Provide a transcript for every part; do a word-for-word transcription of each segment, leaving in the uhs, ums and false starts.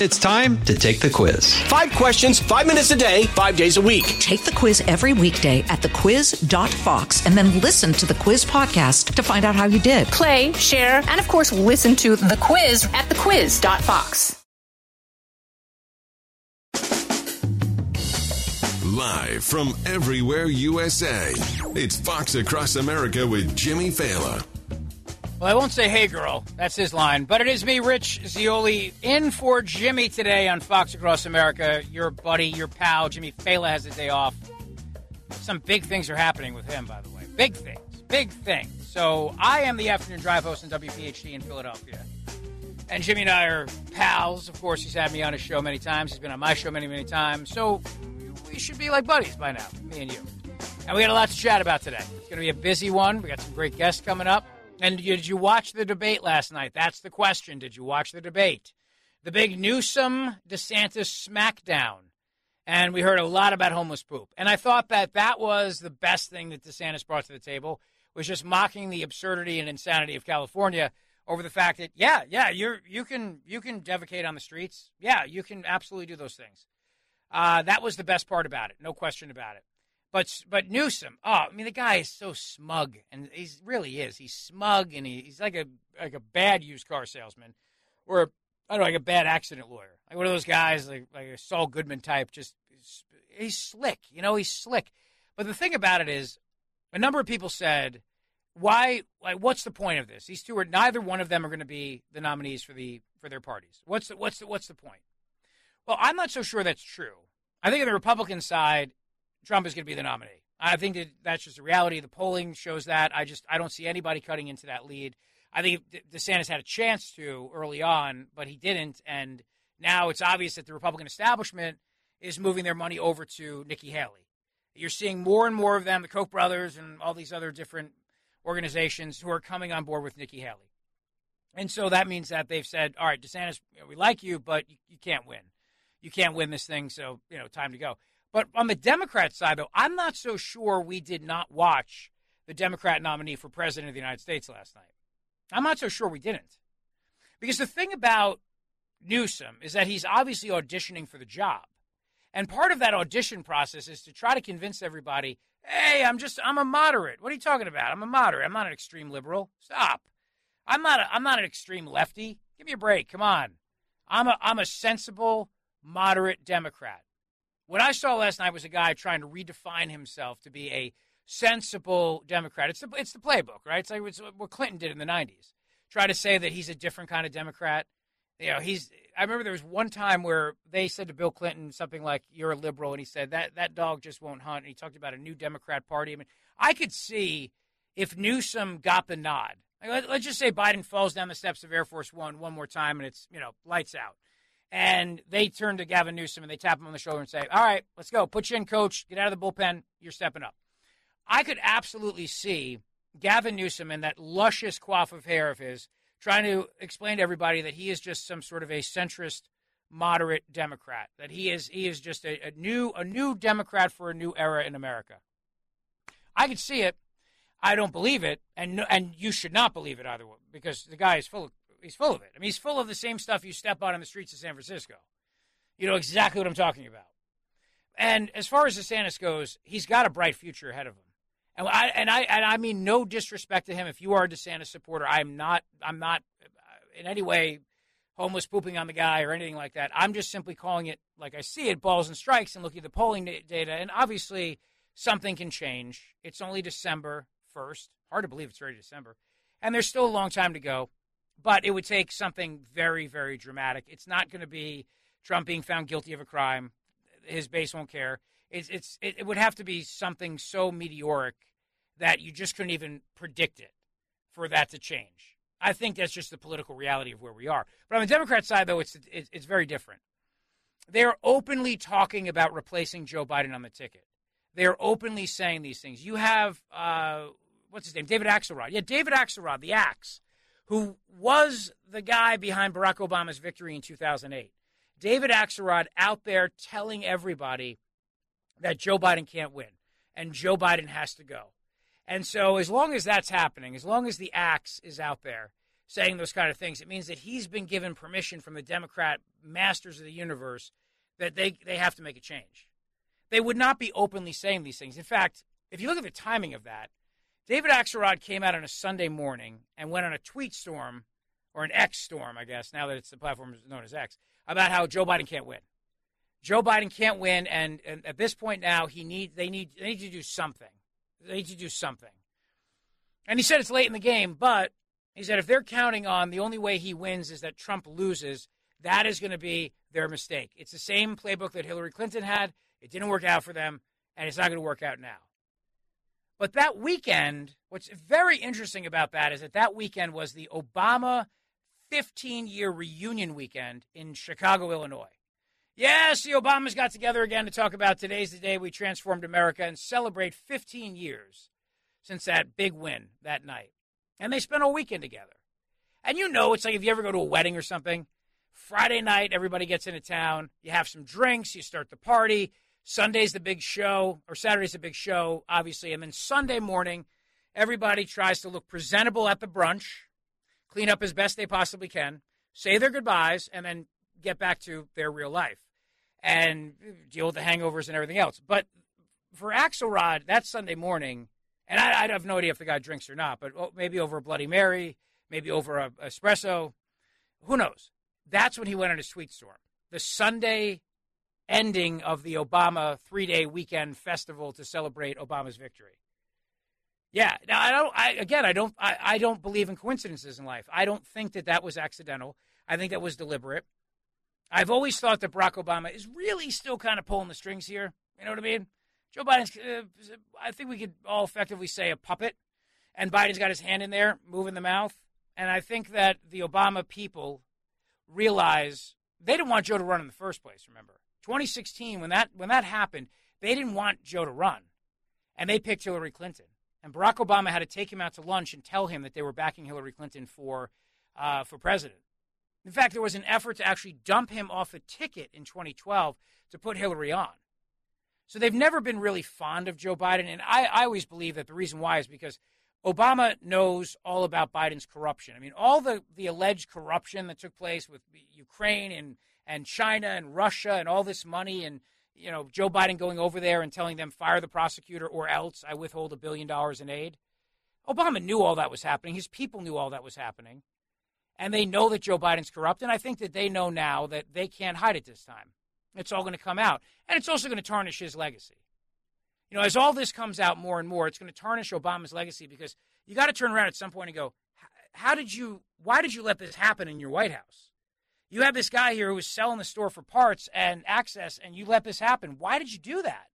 It's time to take the quiz. Five questions, five minutes a day, five days a week. Take the quiz every weekday at the quiz dot fox and then listen to the quiz podcast to find out how you did. Play, share, and of course, listen to the quiz at the quiz dot fox. Live from everywhere U S A, it's Fox Across America with Jimmy Failla. Well, I won't say, hey, girl. That's his line. But it is me, Rich Zeoli, in for Jimmy today on Fox Across America. Your buddy, your pal, Jimmy Failla, has a day off. Some big things are happening with him, by the way. Big things. Big things. So I am the afternoon drive host on W P H D in Philadelphia. And Jimmy and I are pals. Of course, he's had me on his show many times. He's been on my show many, many times. So we should be like buddies by now, me and you. And we got a lot to chat about today. It's going to be a busy one. We got some great guests coming up. And did you watch the debate last night? That's the question. Did you watch the debate? The big Newsom-DeSantis smackdown. And we heard a lot about homeless poop. And I thought that that was the best thing that DeSantis brought to the table, was just mocking the absurdity and insanity of California over the fact that, yeah, yeah, you're you can you can defecate on the streets. Yeah, you can absolutely do those things. Uh, that was the best part about it. No question about it. But but Newsom, oh, I mean, the guy is so smug, and he really is. He's smug, and he, he's like a like a bad used car salesman, or I don't know, like a bad accident lawyer, like one of those guys, like like a Saul Goodman type. Just he's slick, you know, he's slick. But the thing about it is, a number of people said, why? Like, what's the point of this? These two are neither one of them are going to be the nominees for the for their parties. What's the what's the what's the point? Well, I'm not so sure that's true. I think on the Republican side, Trump is going to be the nominee. I think that that's just the reality. The polling shows that. I just I don't see anybody cutting into that lead. I think DeSantis had a chance to early on, but he didn't. And now it's obvious that the Republican establishment is moving their money over to Nikki Haley. You're seeing more and more of them, the Koch brothers and all these other different organizations who are coming on board with Nikki Haley. And so that means that they've said, all right, DeSantis, you know, we like you, but you, you can't win. You can't win this thing, so, you know, time to go. But on the Democrat side, though, I'm not so sure we did not watch the Democrat nominee for president of the United States last night. I'm not so sure we didn't. Because the thing about Newsom is that he's obviously auditioning for the job. And part of that audition process is to try to convince everybody, hey, I'm just, I'm a moderate. What are you talking about? I'm a moderate. I'm not an extreme liberal. Stop. I'm not a, I'm not an extreme lefty. Give me a break. Come on. I'm a, I'm a sensible, moderate Democrat. What I saw last night was a guy trying to redefine himself to be a sensible Democrat. It's the, it's the playbook, right? It's like it's what Clinton did in the nineties. Try to say that he's a different kind of Democrat. You know, he's. I remember there was one time where they said to Bill Clinton something like, you're a liberal, and he said, that, that dog just won't hunt, and he talked about a new Democrat party. I mean, I could see if Newsom got the nod. Like, let, let's just say Biden falls down the steps of Air Force One one more time, and it's, you know, lights out. And they turn to Gavin Newsom and they tap him on the shoulder and say, all right, let's go. Put you in, coach. Get out of the bullpen. You're stepping up. I could absolutely see Gavin Newsom and that luscious coif of hair of his trying to explain to everybody that he is just some sort of a centrist, moderate Democrat, that he is he is just a, a new a new Democrat for a new era in America. I could see it. I don't believe it, and no, and you should not believe it either, because the guy is full of He's full of it. I mean, he's full of the same stuff you step on in the streets of San Francisco. You know exactly what I'm talking about. And as far as DeSantis goes, he's got a bright future ahead of him. And I and I and I mean no disrespect to him. If you are a DeSantis supporter, I'm not. I'm not in any way homeless pooping on the guy or anything like that. I'm just simply calling it like I see it, balls and strikes, and looking at the polling data. And obviously, something can change. It's only December first. Hard to believe it's already December, and there's still a long time to go. But it would take something very, very dramatic. It's not going to be Trump being found guilty of a crime. His base won't care. It's, it's, it would have to be something so meteoric that you just couldn't even predict it for that to change. I think that's just the political reality of where we are. But on the Democrat side, though, it's, it's, it's very different. They're openly talking about replacing Joe Biden on the ticket. They're openly saying these things. You have, uh, what's his name, David Axelrod. Yeah, David Axelrod, the Axe, who was the guy behind Barack Obama's victory in two thousand eight. David Axelrod out there telling everybody that Joe Biden can't win and Joe Biden has to go. And so as long as that's happening, as long as the axe is out there, saying those kind of things, it means that he's been given permission from the Democrat masters of the universe that they, they have to make a change. They would not be openly saying these things. In fact, if you look at the timing of that, David Axelrod came out on a Sunday morning and went on a tweet storm, or an X storm, I guess, now that it's the platform known as X, about how Joe Biden can't win. Joe Biden can't win, and, and at this point now, he need they need they need to do something. They need to do something. And he said it's late in the game, but he said if they're counting on the only way he wins is that Trump loses, that is going to be their mistake. It's the same playbook that Hillary Clinton had. It didn't work out for them, and it's not going to work out now. But that weekend, what's very interesting about that is that that weekend was the Obama fifteen-year reunion weekend in Chicago, Illinois. Yes, the Obamas got together again to talk about today's the day we transformed America and celebrate fifteen years since that big win that night. And they spent a weekend together. And you know, it's like if you ever go to a wedding or something, Friday night, everybody gets into town, you have some drinks, you start the party, Sunday's the big show, or Saturday's the big show, obviously, and then Sunday morning, everybody tries to look presentable at the brunch, clean up as best they possibly can, say their goodbyes, and then get back to their real life and deal with the hangovers and everything else. But for Axelrod, that Sunday morning, and I, I have no idea if the guy drinks or not, but maybe over a Bloody Mary, maybe over a, a espresso, who knows? That's when he went on his tweet storm. The Sunday ending of the Obama three-day weekend festival to celebrate Obama's victory. Yeah. Now, I don't. I again, I don't. I, I don't believe in coincidences in life. I don't think that that was accidental. I think that was deliberate. I've always thought that Barack Obama is really still kind of pulling the strings here. You know what I mean? Joe Biden's. Uh, I think we could all effectively say a puppet, and Biden's got his hand in there, moving the mouth. And I think that the Obama people realize they didn't want Joe to run in the first place. Remember, twenty sixteen when that when that happened, they didn't want Joe to run, and they picked Hillary Clinton. And Barack Obama had to take him out to lunch and tell him that they were backing Hillary Clinton for uh, for president. In fact, there was an effort to actually dump him off a ticket in twenty twelve to put Hillary on. So they've never been really fond of Joe Biden. And I, I always believe that the reason why is because Obama knows all about Biden's corruption. I mean, all the, the alleged corruption that took place with Ukraine and, and China and Russia and all this money and, you know, Joe Biden going over there and telling them, fire the prosecutor or else I withhold a billion dollars in aid. Obama knew all that was happening. His people knew all that was happening. And they know that Joe Biden's corrupt. And I think that they know now that they can't hide it this time. It's all going to come out. And it's also going to tarnish his legacy. You know, as all this comes out more and more, it's going to tarnish Obama's legacy because you got to turn around at some point and go, how did you, why did you let this happen in your White House? You have this guy here who was selling the store for parts and access, and you let this happen. Why did you do that?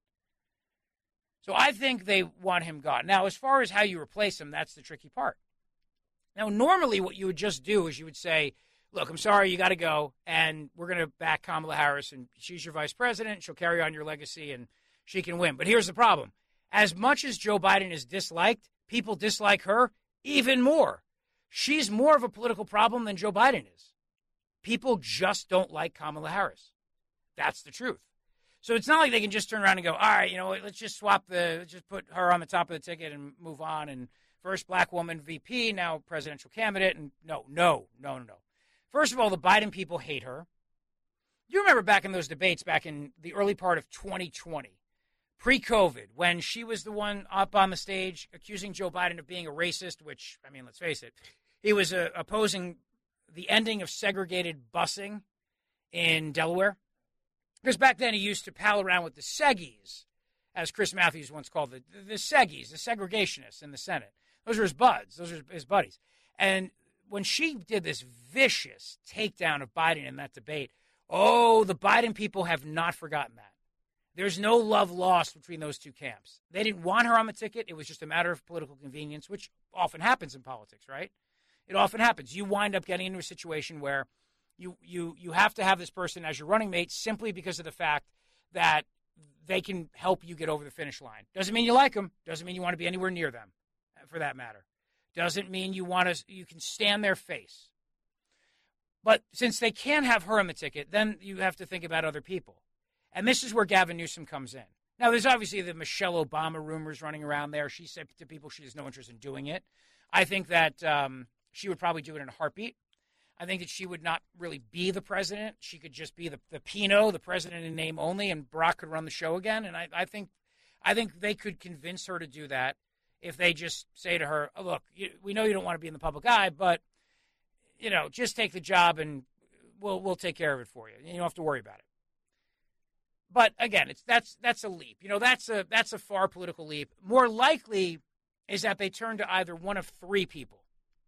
So I think they want him gone. Now, as far as how you replace him, that's the tricky part. Now, normally what you would just do is you would say, look, I'm sorry, you got to go, and we're going to back Kamala Harris, and she's your vice president. She'll carry on your legacy, and she can win. But here's the problem. As much as Joe Biden is disliked, people dislike her even more. She's more of a political problem than Joe Biden is. People just don't like Kamala Harris. That's the truth. So it's not like they can just turn around and go, all right, you know, let's just swap the, let's just put her on the top of the ticket and move on. And first black woman V P, now presidential candidate. And no, no, no, no, no. First of all, the Biden people hate her. You remember back in those debates back in the early part of twenty twenty, pre-COVID, when she was the one up on the stage accusing Joe Biden of being a racist, which, I mean, let's face it, he was uh, opposing the ending of segregated busing in Delaware. Because back then he used to pal around with the Seggies, as Chris Matthews once called it, the, the Seggies, the segregationists in the Senate. Those are his buds. Those are his buddies. And when she did this vicious takedown of Biden in that debate, oh, the Biden people have not forgotten that. There's no love lost between those two camps. They didn't want her on the ticket. It was just a matter of political convenience, which often happens in politics, right? It often happens. You wind up getting into a situation where you you you have to have this person as your running mate simply because of the fact that they can help you get over the finish line. Doesn't mean you like them. Doesn't mean you want to be anywhere near them, for that matter. Doesn't mean you want to. You can stand their face. But since they can't have her on the ticket, then you have to think about other people. And this is where Gavin Newsom comes in. Now, there's obviously the Michelle Obama rumors running around there. She said to people she has no interest in doing it. I think that um, she would probably do it in a heartbeat. I think that she would not really be the president. She could just be the, the Pino, the president in name only, and Barack could run the show again. And I, I think I think they could convince her to do that if they just say to her, oh, look, you, we know you don't want to be in the public eye, but, you know, just take the job and we'll we'll take care of it for you. You don't have to worry about it. But again, it's that's that's a leap. You know, that's a that's a far political leap. More likely is that they turn to either one of three people: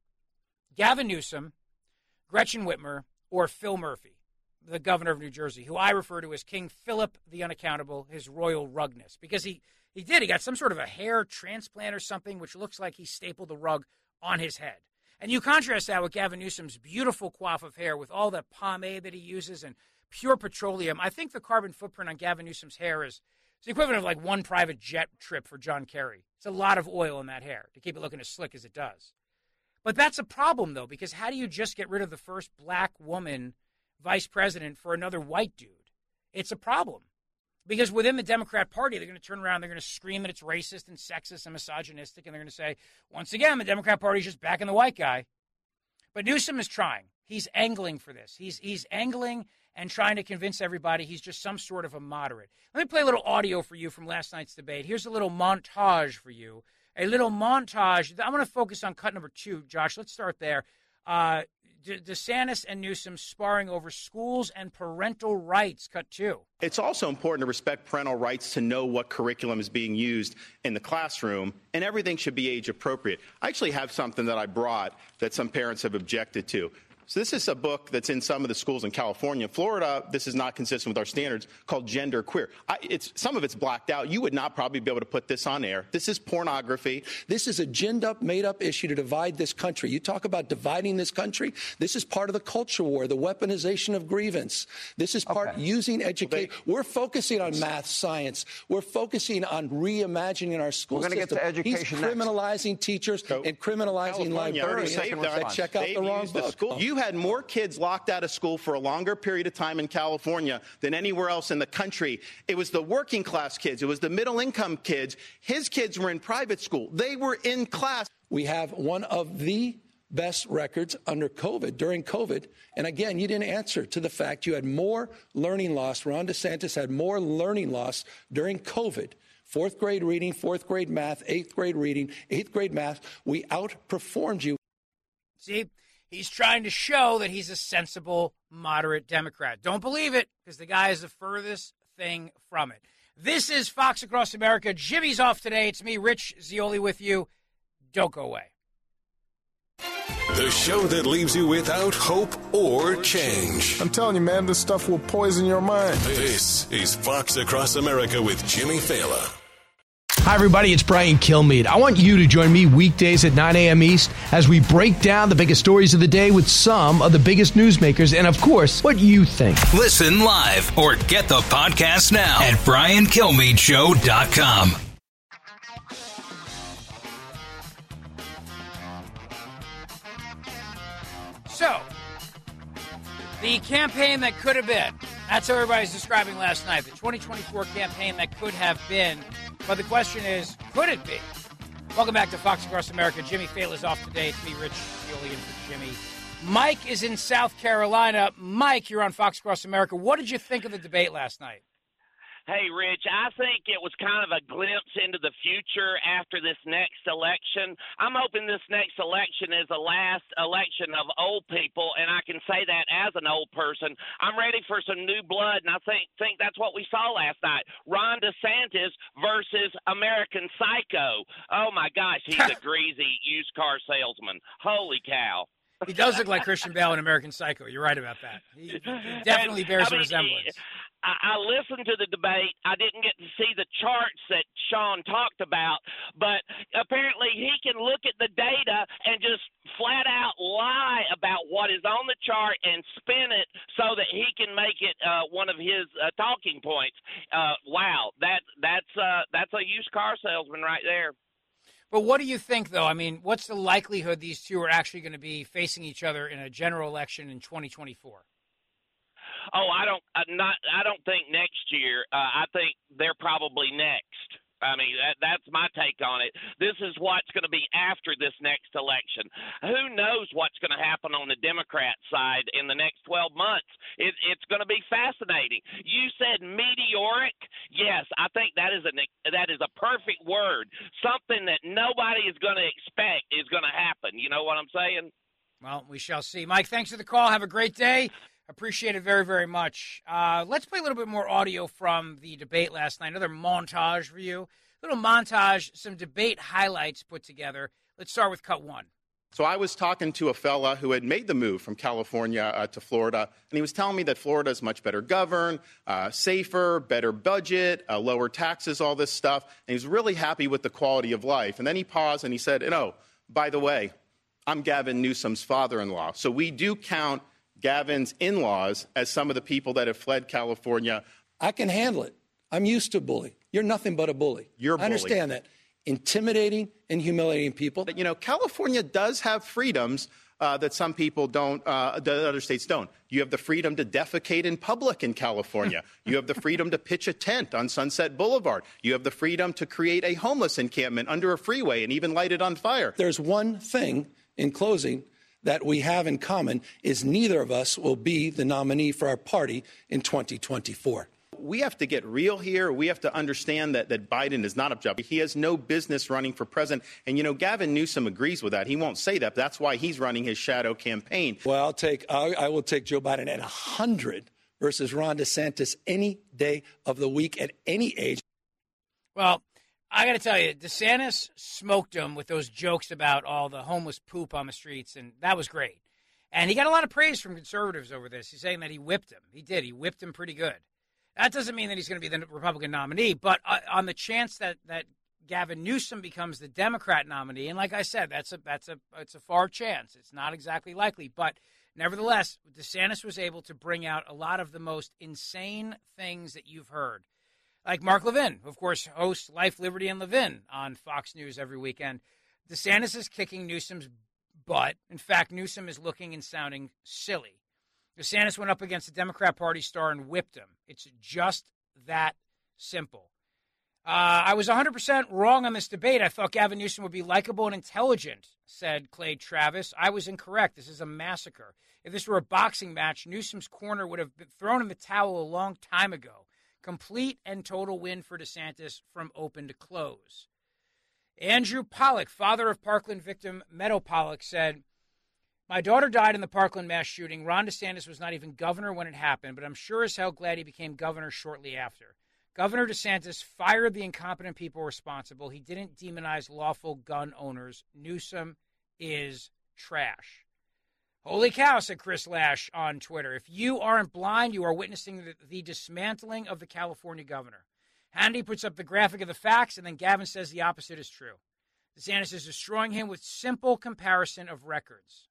Gavin Newsom, Gretchen Whitmer, or Phil Murphy, the governor of New Jersey, who I refer to as King Philip the Unaccountable, his royal rugness. Because he, he did. He got some sort of a hair transplant or something, which looks like he stapled the rug on his head. And you contrast that with Gavin Newsom's beautiful coif of hair with all the pomade that he uses and pure petroleum. I think the carbon footprint on Gavin Newsom's hair is it's the equivalent of like one private jet trip for John Kerry. It's a lot of oil in that hair to keep it looking as slick as it does. But that's a problem, though, because how do you just get rid of the first black woman vice president for another white dude? It's a problem. Because within the Democrat Party, they're going to turn around, they're going to scream that it's racist and sexist and misogynistic, and they're going to say, once again, the Democrat Party is just backing the white guy. But Newsom is trying. He's angling for this. He's he's angling and trying to convince everybody he's just some sort of a moderate. Let me play a little audio for you from last night's debate. Here's a little montage for you. A little montage. I'm going to focus on cut number two, Josh. Let's start there. Uh, De- DeSantis and Newsom sparring over schools and parental rights, cut two. It's also important to respect parental rights to know what curriculum is being used in the classroom, and everything should be age appropriate. I actually have something that I brought that some parents have objected to. So this is a book that's in some of the schools in California. Florida, this is not consistent with our standards, called Gender Queer. I, it's, some of it's blacked out. You would not probably be able to put this on air. This is pornography. This is a ginned-up, made-up issue to divide this country. You talk about dividing this country. This is part of the culture war, the weaponization of grievance. This is part okay. using education. Well, We're focusing on math, science. We're focusing on reimagining our school We're system. We're going to get to education He's criminalizing next. teachers so, and criminalizing California librarians that check out the wrong book. The you had more kids locked out of school for a longer period of time in California than anywhere else in the country. It was the working class kids. It was the middle income kids. His kids were in private school. They were in class. We have one of the best records under COVID, during COVID. And again, you didn't answer to the fact you had more learning loss. Ron DeSantis had more learning loss during COVID. Fourth grade reading, fourth grade math, eighth grade reading, eighth grade math. We outperformed you. See? He's trying to show that he's a sensible, moderate Democrat. Don't believe it, because the guy is the furthest thing from it. This is Fox Across America. Jimmy's off today. It's me, Rich Zeoli, with you. Don't go away. The show that leaves you without hope or change. I'm telling you, man, this stuff will poison your mind. This is Fox Across America with Jimmy Failla. Hi, everybody. It's Brian Kilmeade. I want you to join me weekdays at nine a.m. East as we break down the biggest stories of the day with some of the biggest newsmakers and, of course, what you think. Listen live or get the podcast now at brian kilmeade show dot com. So, the campaign that could have been. That's how everybody's describing last night. The twenty twenty-four campaign that could have been. But the question is, could it be? Welcome back to Fox Across America. Jimmy Failla is off today. It's me, Rich Zeoli, in for Jimmy. Mike is in South Carolina. Mike, you're on Fox Across America. What did you think of the debate last night? Hey, Rich, I think it was kind of a glimpse into the future after this next election. I'm hoping this next election is the last election of old people, and I can say that as an old person. I'm ready for some new blood, and I think think that's what we saw last night. Ron DeSantis versus American Psycho. Oh, my gosh, he's a greasy used car salesman. Holy cow. He does look like Christian Bale in American Psycho. You're right about that. He, he definitely bears I mean, a resemblance. He, I, I listened to the debate. I didn't get to see the charts that Sean talked about, but apparently he can look at the data and just flat out lie about what is on the chart and spin it so that he can make it uh, one of his uh, talking points. Uh, wow, that that's uh, that's a used car salesman right there. But what do you think, though? I mean, what's the likelihood these two are actually going to be facing each other in a general election in twenty twenty-four? Oh, I don't uh, not. I don't think next year. Uh, I think they're probably next. I mean, that, that's my take on it. This is what's going to be after this next election. Who knows what's going to happen on the Democrat side in the next twelve months? It, it's going to be fascinating. You said meteoric. Yes, I think that is, an, that is a perfect word. Something that nobody is going to expect is going to happen. You know what I'm saying? Well, we shall see. Mike, thanks for the call. Have a great day. Appreciate it very, very much. Uh, let's play a little bit more audio from the debate last night. Another montage for you. A little montage, some debate highlights put together. Let's start with cut one. So I was talking to a fella who had made the move from California uh, to Florida, and he was telling me that Florida is much better governed, uh, safer, better budget, uh, lower taxes, all this stuff. And he was really happy with the quality of life. And then he paused and he said, and oh, by the way, I'm Gavin Newsom's father-in-law. So we do count Gavin's in-laws as some of the people that have fled California. I can handle it. I'm used to bullying. You're nothing but a bully. You're a bully. I understand that. Intimidating and humiliating people. But, you know, California does have freedoms uh, that some people don't, uh, that other states don't. You have the freedom to defecate in public in California. You have the freedom to pitch a tent on Sunset Boulevard. You have the freedom to create a homeless encampment under a freeway and even light it on fire. There's one thing, in closing, that we have in common is neither of us will be the nominee for our party in twenty twenty-four. We have to get real here. We have to understand that, that Biden is not a job. He has no business running for president. And, you know, Gavin Newsom agrees with that. He won't say that. But that's why he's running his shadow campaign. Well, I'll take, I, I will take Joe Biden at one hundred versus Ron DeSantis any day of the week at any age. Well, I got to tell you, DeSantis smoked him with those jokes about all the homeless poop on the streets, and that was great. And he got a lot of praise from conservatives over this. He's saying that he whipped him. He did. He whipped him pretty good. That doesn't mean that he's going to be the Republican nominee, but uh, on the chance that, that Gavin Newsom becomes the Democrat nominee, and like I said, that's a that's a it's a far chance. It's not exactly likely, but nevertheless, DeSantis was able to bring out a lot of the most insane things that you've heard. Like Mark Levin, who, of course, hosts Life, Liberty, and Levin on Fox News every weekend. DeSantis is kicking Newsom's butt. In fact, Newsom is looking and sounding silly. DeSantis went up against the Democrat Party star and whipped him. It's just that simple. Uh, I was one hundred percent wrong on this debate. I thought Gavin Newsom would be likable and intelligent, said Clay Travis. I was incorrect. This is a massacre. If this were a boxing match, Newsom's corner would have been thrown in the towel a long time ago. Complete and total win for DeSantis from open to close. Andrew Pollock, father of Parkland victim Meadow Pollock, said, my daughter died in the Parkland mass shooting. Ron DeSantis was not even governor when it happened, but I'm sure as hell glad he became governor shortly after. Governor DeSantis fired the incompetent people responsible. He didn't demonize lawful gun owners. Newsom is trash. Holy cow, said Chris Lash on Twitter. If you aren't blind, you are witnessing the, the dismantling of the California governor. Hannity puts up the graphic of the facts, and then Gavin says the opposite is true. DeSantis is destroying him with simple comparison of records.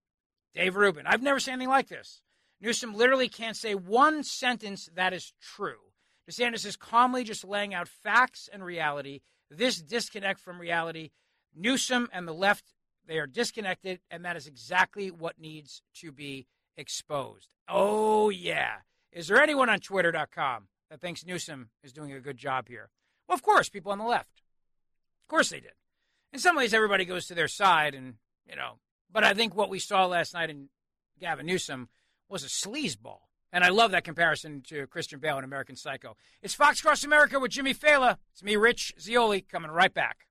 Dave Rubin, I've never seen anything like this. Newsom literally can't say one sentence that is true. DeSantis is calmly just laying out facts and reality. This disconnect from reality, Newsom and the left, they are disconnected, and that is exactly what needs to be exposed. Oh, yeah. Is there anyone on Twitter dot com that thinks Newsom is doing a good job here? Well, of course, people on the left. Of course they did. In some ways, everybody goes to their side, and, you know, but I think what we saw last night in Gavin Newsom was a sleazeball. And I love that comparison to Christian Bale in American Psycho. It's Fox Cross America with Jimmy Fallon. It's me, Rich Zeoli, coming right back.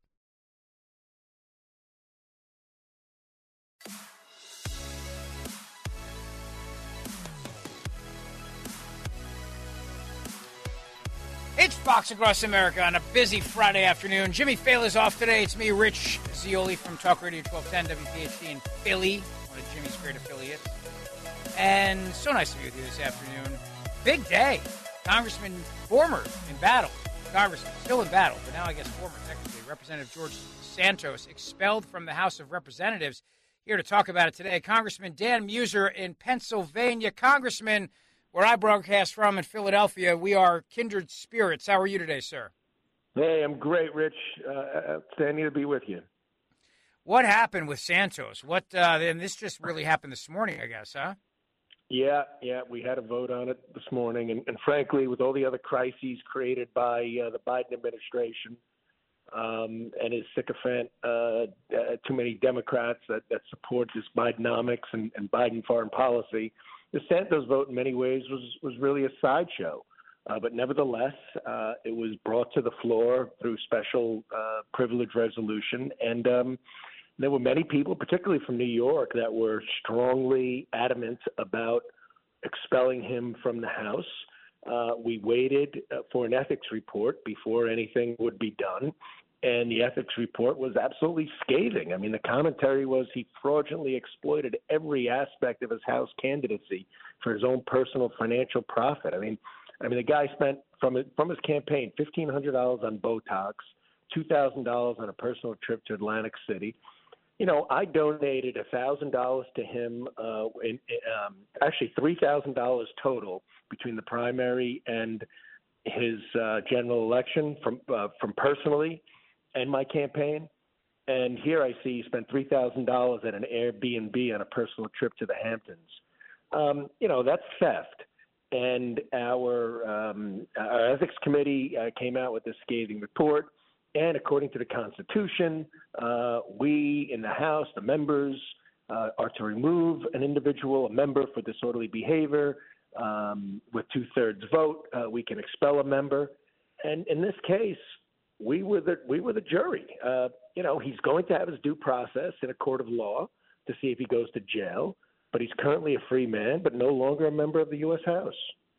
It's Fox Across America on a busy Friday afternoon. Jimmy Fallon is off today. It's me, Rich Zeoli from Talk Radio twelve ten W P H D in Philly, one of Jimmy's great affiliates. And so nice to be with you this afternoon. Big day. Congressman, former in battle, Congressman, still in battle, but now I guess former technically, Representative George Santos, expelled from the House of Representatives. Here to talk about it today, Congressman Dan Muser in Pennsylvania. Congressman, where I broadcast from in Philadelphia, we are kindred spirits. How are you today, sir? Hey, I'm great, Rich. Uh, outstanding to be with you. What happened with Santos? What? Uh, and this just really happened this morning, I guess, huh? Yeah, yeah, we had a vote on it this morning, and, and frankly, with all the other crises created by uh, the Biden administration um, and his sycophant, uh, uh, too many Democrats that, that support this Bidenomics and, and Biden foreign policy, the Santos vote in many ways was was really a sideshow. Uh, but nevertheless, uh, it was brought to the floor through special uh, privilege resolution, and um, there were many people, particularly from New York, that were strongly adamant about expelling him from the House. Uh, we waited uh, for an ethics report before anything would be done, and the ethics report was absolutely scathing. I mean, the commentary was he fraudulently exploited every aspect of his House candidacy for his own personal financial profit. I mean, I mean, the guy spent from his, from his campaign fifteen hundred dollars on Botox, two thousand dollars on a personal trip to Atlantic City. You know, I donated one thousand dollars to him, uh, in, um, actually three thousand dollars total between the primary and his uh, general election from uh, from personally and my campaign. And here I see he spent three thousand dollars at an Airbnb on a personal trip to the Hamptons. Um, you know, that's theft. And our, um, our ethics committee uh, came out with this scathing report. And according to the Constitution, uh, we in the House, the members, uh, are to remove an individual, a member, for disorderly behavior. Um, with two-thirds vote, uh, we can expel a member. And in this case, we were the we were the jury. Uh, you know, he's going to have his due process in a court of law to see if he goes to jail. But he's currently a free man, but no longer a member of the U S House.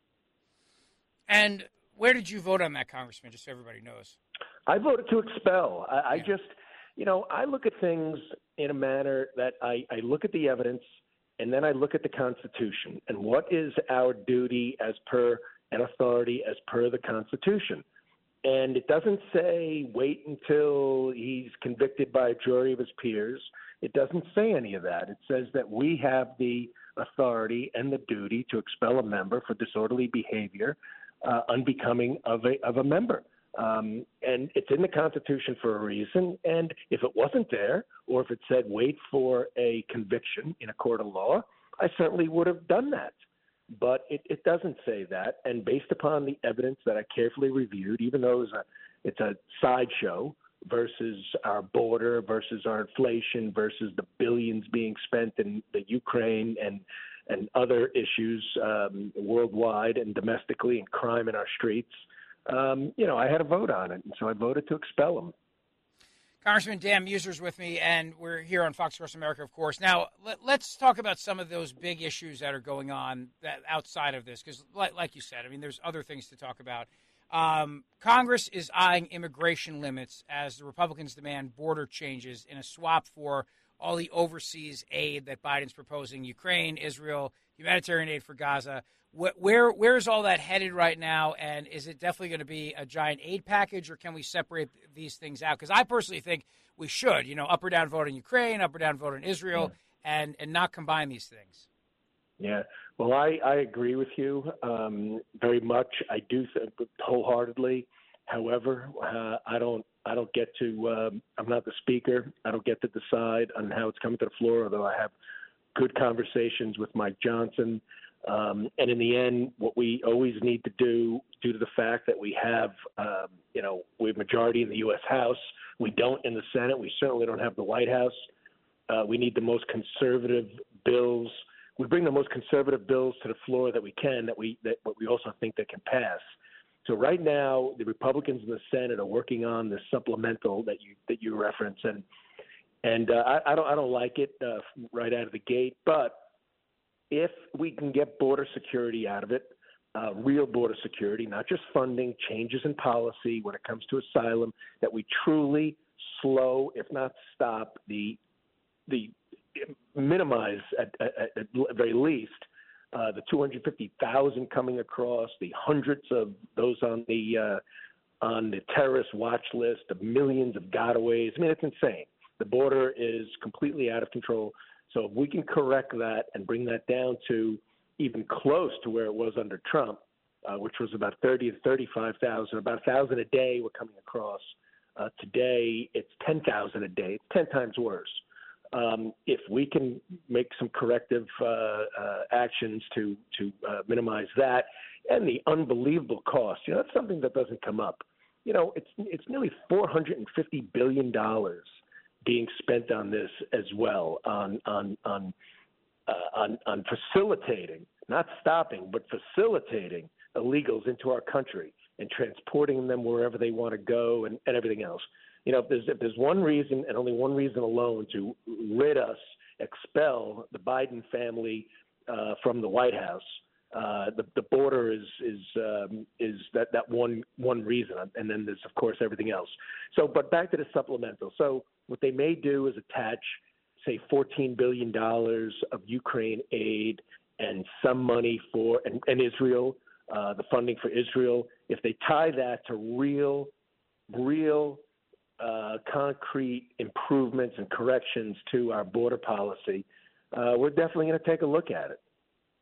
And where did you vote on that, Congressman, just so everybody knows? I voted to expel. I, I yeah. just, you know, I look at things in a manner that I, I look at the evidence and then I look at the Constitution and what is our duty as per an authority as per the Constitution. And it doesn't say wait until he's convicted by a jury of his peers. It doesn't say any of that. It says that we have the authority and the duty to expel a member for disorderly behavior uh, unbecoming of a of a member. Um, and it's in the Constitution for a reason. And if it wasn't there, or if it said wait for a conviction in a court of law, I certainly would have done that. But it, it doesn't say that. And based upon the evidence that I carefully reviewed, even though it was a, it's a sideshow versus our border, versus our inflation, versus the billions being spent in the Ukraine and and other issues um, worldwide and domestically and crime in our streets, um, you know, I had a vote on it. And so I voted to expel him. Congressman Dan Muser's with me, and we're here on Fox Across America, of course. Now, let, let's talk about some of those big issues that are going on that outside of this, because like, like you said, I mean, there's other things to talk about. Um, Congress is eyeing immigration limits as the Republicans demand border changes in a swap for all the overseas aid that Biden's proposing, Ukraine, Israel, humanitarian aid for Gaza. Where, where where is all that headed right now, and is it definitely going to be a giant aid package, or can we separate these things out? Because I personally think we should, you know, up or down vote on Ukraine, up or down vote on Israel, yeah. and, and not combine these things. Yeah, well, I, I agree with you um, very much. I do think wholeheartedly. However, uh, I don't I don't get to um, I'm not the speaker. I don't get to decide on how it's coming to the floor, although I have good conversations with Mike Johnson. Um, and in the end, what we always need to do, due to the fact that we have, um, you know, we have majority in the U S House, we don't in the Senate, we certainly don't have the White House. Uh, we need the most conservative bills. We bring the most conservative bills to the floor that we can, that we that what we also think that can pass. So right now, the Republicans in the Senate are working on the supplemental that you that you reference, and and uh, I, I don't I don't like it uh, right out of the gate. But if we can get border security out of it, uh, real border security, not just funding, changes in policy when it comes to asylum, that we truly slow, if not stop, the the minimize at, at, at the very least uh, the two hundred fifty thousand coming across, the hundreds of those on the uh, on the terrorist watch list, the millions of gotaways. I mean, it's insane. The border is completely out of control. So if we can correct that and bring that down to even close to where it was under Trump, uh, which was about thirty to thirty-five thousand, about one thousand a day were coming across. Uh, today, it's ten thousand a day. It's ten times worse. Um, if we can make some corrective uh, uh, actions to to uh, minimize that and the unbelievable cost, you know, that's something that doesn't come up. You know, it's it's nearly four hundred fifty billion dollars being spent on this as well, on on on uh, on, on facilitating, not stopping, but facilitating illegals into our country and transporting them wherever they want to go and, and everything else. You know, if there's, if there's one reason and only one reason alone to rid us, expel the Biden family uh, from the White House, uh, the, the border is is um, is that, that one one reason, and then there's of course everything else. So, but back to the supplemental. So, what they may do is attach, say, fourteen billion dollars of Ukraine aid and some money for and, and Israel, uh, the funding for Israel. If they tie that to real, real. Uh, concrete improvements and corrections to our border policy, uh, we're definitely going to take a look at it.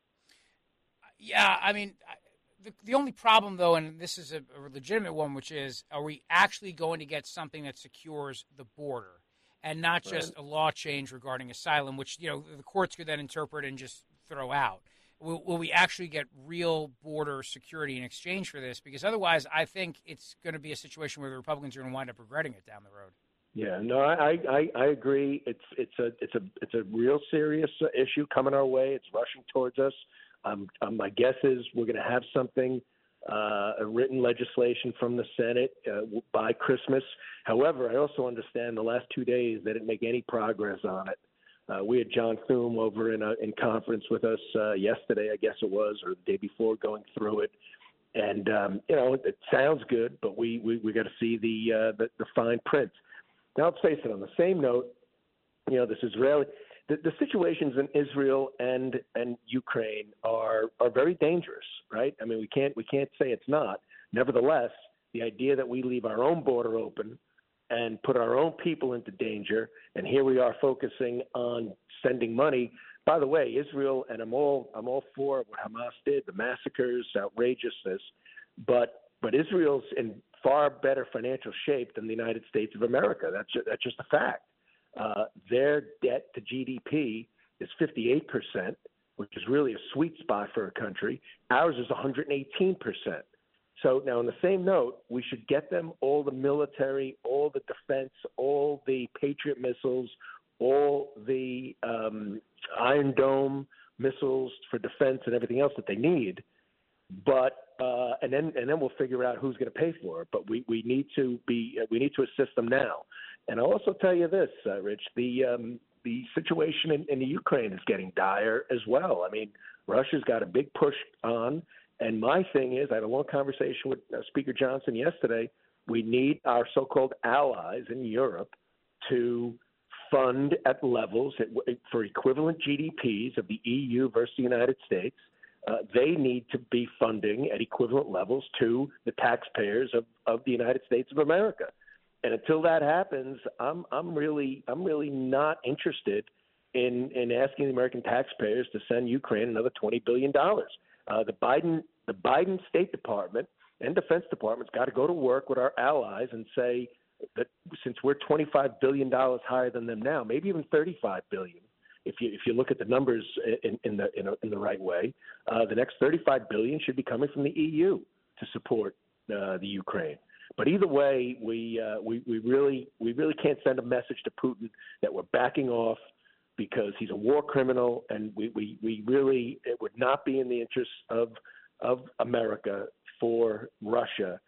Yeah, I mean, the, the only problem, though, and this is a, a legitimate one, which is, are we actually going to get something that secures the border and not just right. a law change regarding asylum, which, you know, the courts could then interpret and just throw out? Will, will we actually get real border security in exchange for this? Because otherwise, I think it's going to be a situation where the Republicans are going to wind up regretting it down the road. Yeah, no, I, I, I agree. It's it's a it's a it's a real serious issue coming our way. It's rushing towards us. Um, um, my guess is we're going to have something, uh, a written legislation from the Senate uh, by Christmas. However, I also understand the last two days they didn't make any progress on it. Uh, we had John Thune over in a, in conference with us uh, yesterday, I guess it was, or the day before, going through it. And um, you know, it, it sounds good, but we we, we got to see the, uh, the the fine print. Now, let's face it. On the same note, you know, this Israeli, the, the situations in Israel and and Ukraine are are very dangerous, right? I mean, we can't we can't say it's not. Nevertheless, the idea that we leave our own border open and put our own people into danger, and here we are focusing on sending money. By the way, Israel, and I'm all I'm all for what Hamas did, the massacres, outrageousness, but but Israel's in far better financial shape than the United States of America. That's just, that's just a fact. Uh, their debt to G D P is fifty-eight percent, which is really a sweet spot for a country. Ours is one hundred eighteen percent. So now, on the same note, we should get them all the military, all the defense, all the Patriot missiles, all the um, Iron Dome missiles for defense and everything else that they need. But uh, and then and then we'll figure out who's going to pay for it. But we, we need to be we need to assist them now. And I'll also tell you this, uh, Rich, the um, the situation in, in the Ukraine is getting dire as well. I mean, Russia's got a big push on. And my thing is, I had a long conversation with uh, Speaker Johnson yesterday. We need our so-called allies in Europe to fund at levels at, for equivalent G D Ps of the E U versus the United States. Uh, they need to be funding at equivalent levels to the taxpayers of, of the United States of America. And until that happens, I'm I'm really I'm really not interested in in asking the American taxpayers to send Ukraine another twenty billion dollars. Uh, the Biden the Biden State Department and Defense Department's got to go to work with our allies and say that since we're twenty-five billion dollars higher than them now, maybe even thirty-five billion dollars, if you if you look at the numbers in, in the in, a, in the right way, uh, the next thirty-five billion dollars should be coming from the E U to support uh, the Ukraine. But either way, we uh, we we really we really can't send a message to Putin that we're backing off, because he's a war criminal, and we, we, we really, it would not be in the interest of of America for Russia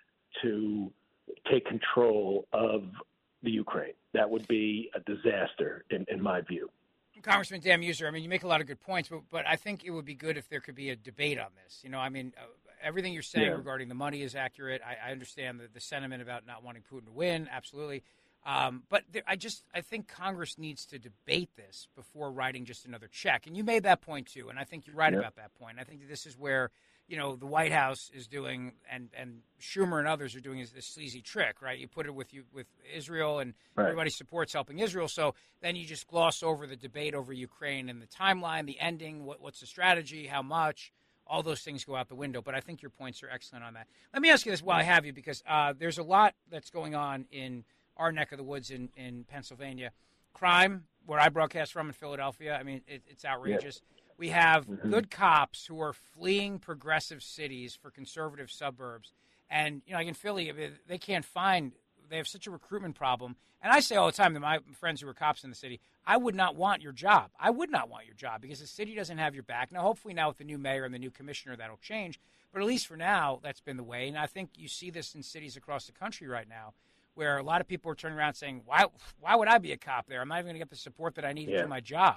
to take control of the Ukraine. That would be a disaster, in, in my view. Congressman Dan Mueser, I mean, you make a lot of good points, but, but I think it would be good if there could be a debate on this. You know, I mean, uh, everything you're saying yeah. regarding the money is accurate. I, I understand the, the sentiment about not wanting Putin to win, absolutely. Um, but there, I just I think Congress needs to debate this before writing just another check. And you made that point, too, and I think you're right yep. about that point. I think that this is where, you know, the White House is doing, and, and Schumer and others are doing, is this sleazy trick, right? You put it with you with Israel, and right. everybody supports helping Israel, so then you just gloss over the debate over Ukraine and the timeline, the ending, what, what's the strategy, how much. All those things go out the window, but I think your points are excellent on that. Let me ask you this while I have you, because uh, there's a lot that's going on in our neck of the woods in, in Pennsylvania crime, where I broadcast from in Philadelphia, I mean, it, it's outrageous. Yeah. We have mm-hmm. good cops who are fleeing progressive cities for conservative suburbs. And, you know, like in Philly, they can't find – they have such a recruitment problem. And I say all the time to my friends who are cops in the city, I would not want your job. I would not want your job because the city doesn't have your back. Now, hopefully now with the new mayor and the new commissioner, that'll change. But at least for now, that's been the way. And I think you see this in cities across the country right now where a lot of people are turning around saying, why why would I be a cop there? I'm not even going to get the support that I need yeah. to do my job.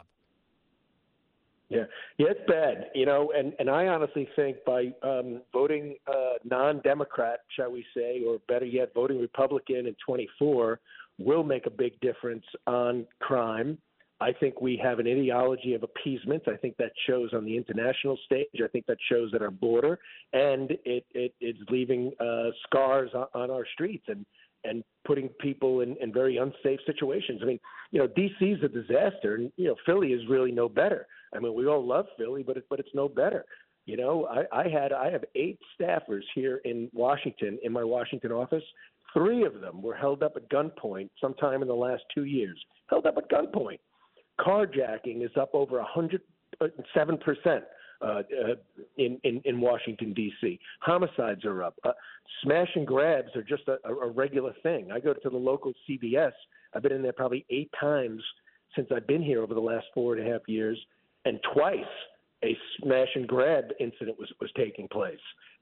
Yeah, yeah, it's bad, you know, and, and I honestly think by um, voting uh, non-Democrat, shall we say, or better yet, voting Republican in twenty-four will make a big difference on crime. I think we have an ideology of appeasement. I think that shows on the international stage. I think that shows at our border, and it, it it's leaving uh, scars on, on our streets and and putting people in, in very unsafe situations. I mean, you know, D C is a disaster, and, you know, Philly is really no better. I mean, we all love Philly, but it, but it's no better. You know, I, I had I have eight staffers here in Washington, in my Washington office. Three of them were held up at gunpoint sometime in the last two years. Held up at gunpoint. Carjacking is up over one hundred seven percent uh, uh, in, in, in Washington, D C. Homicides are up. Uh, smash and grabs are just a, a regular thing. I go to the local C V S. I've been in there probably eight times since I've been here over the last four and a half years. And twice a smash and grab incident was, was taking place.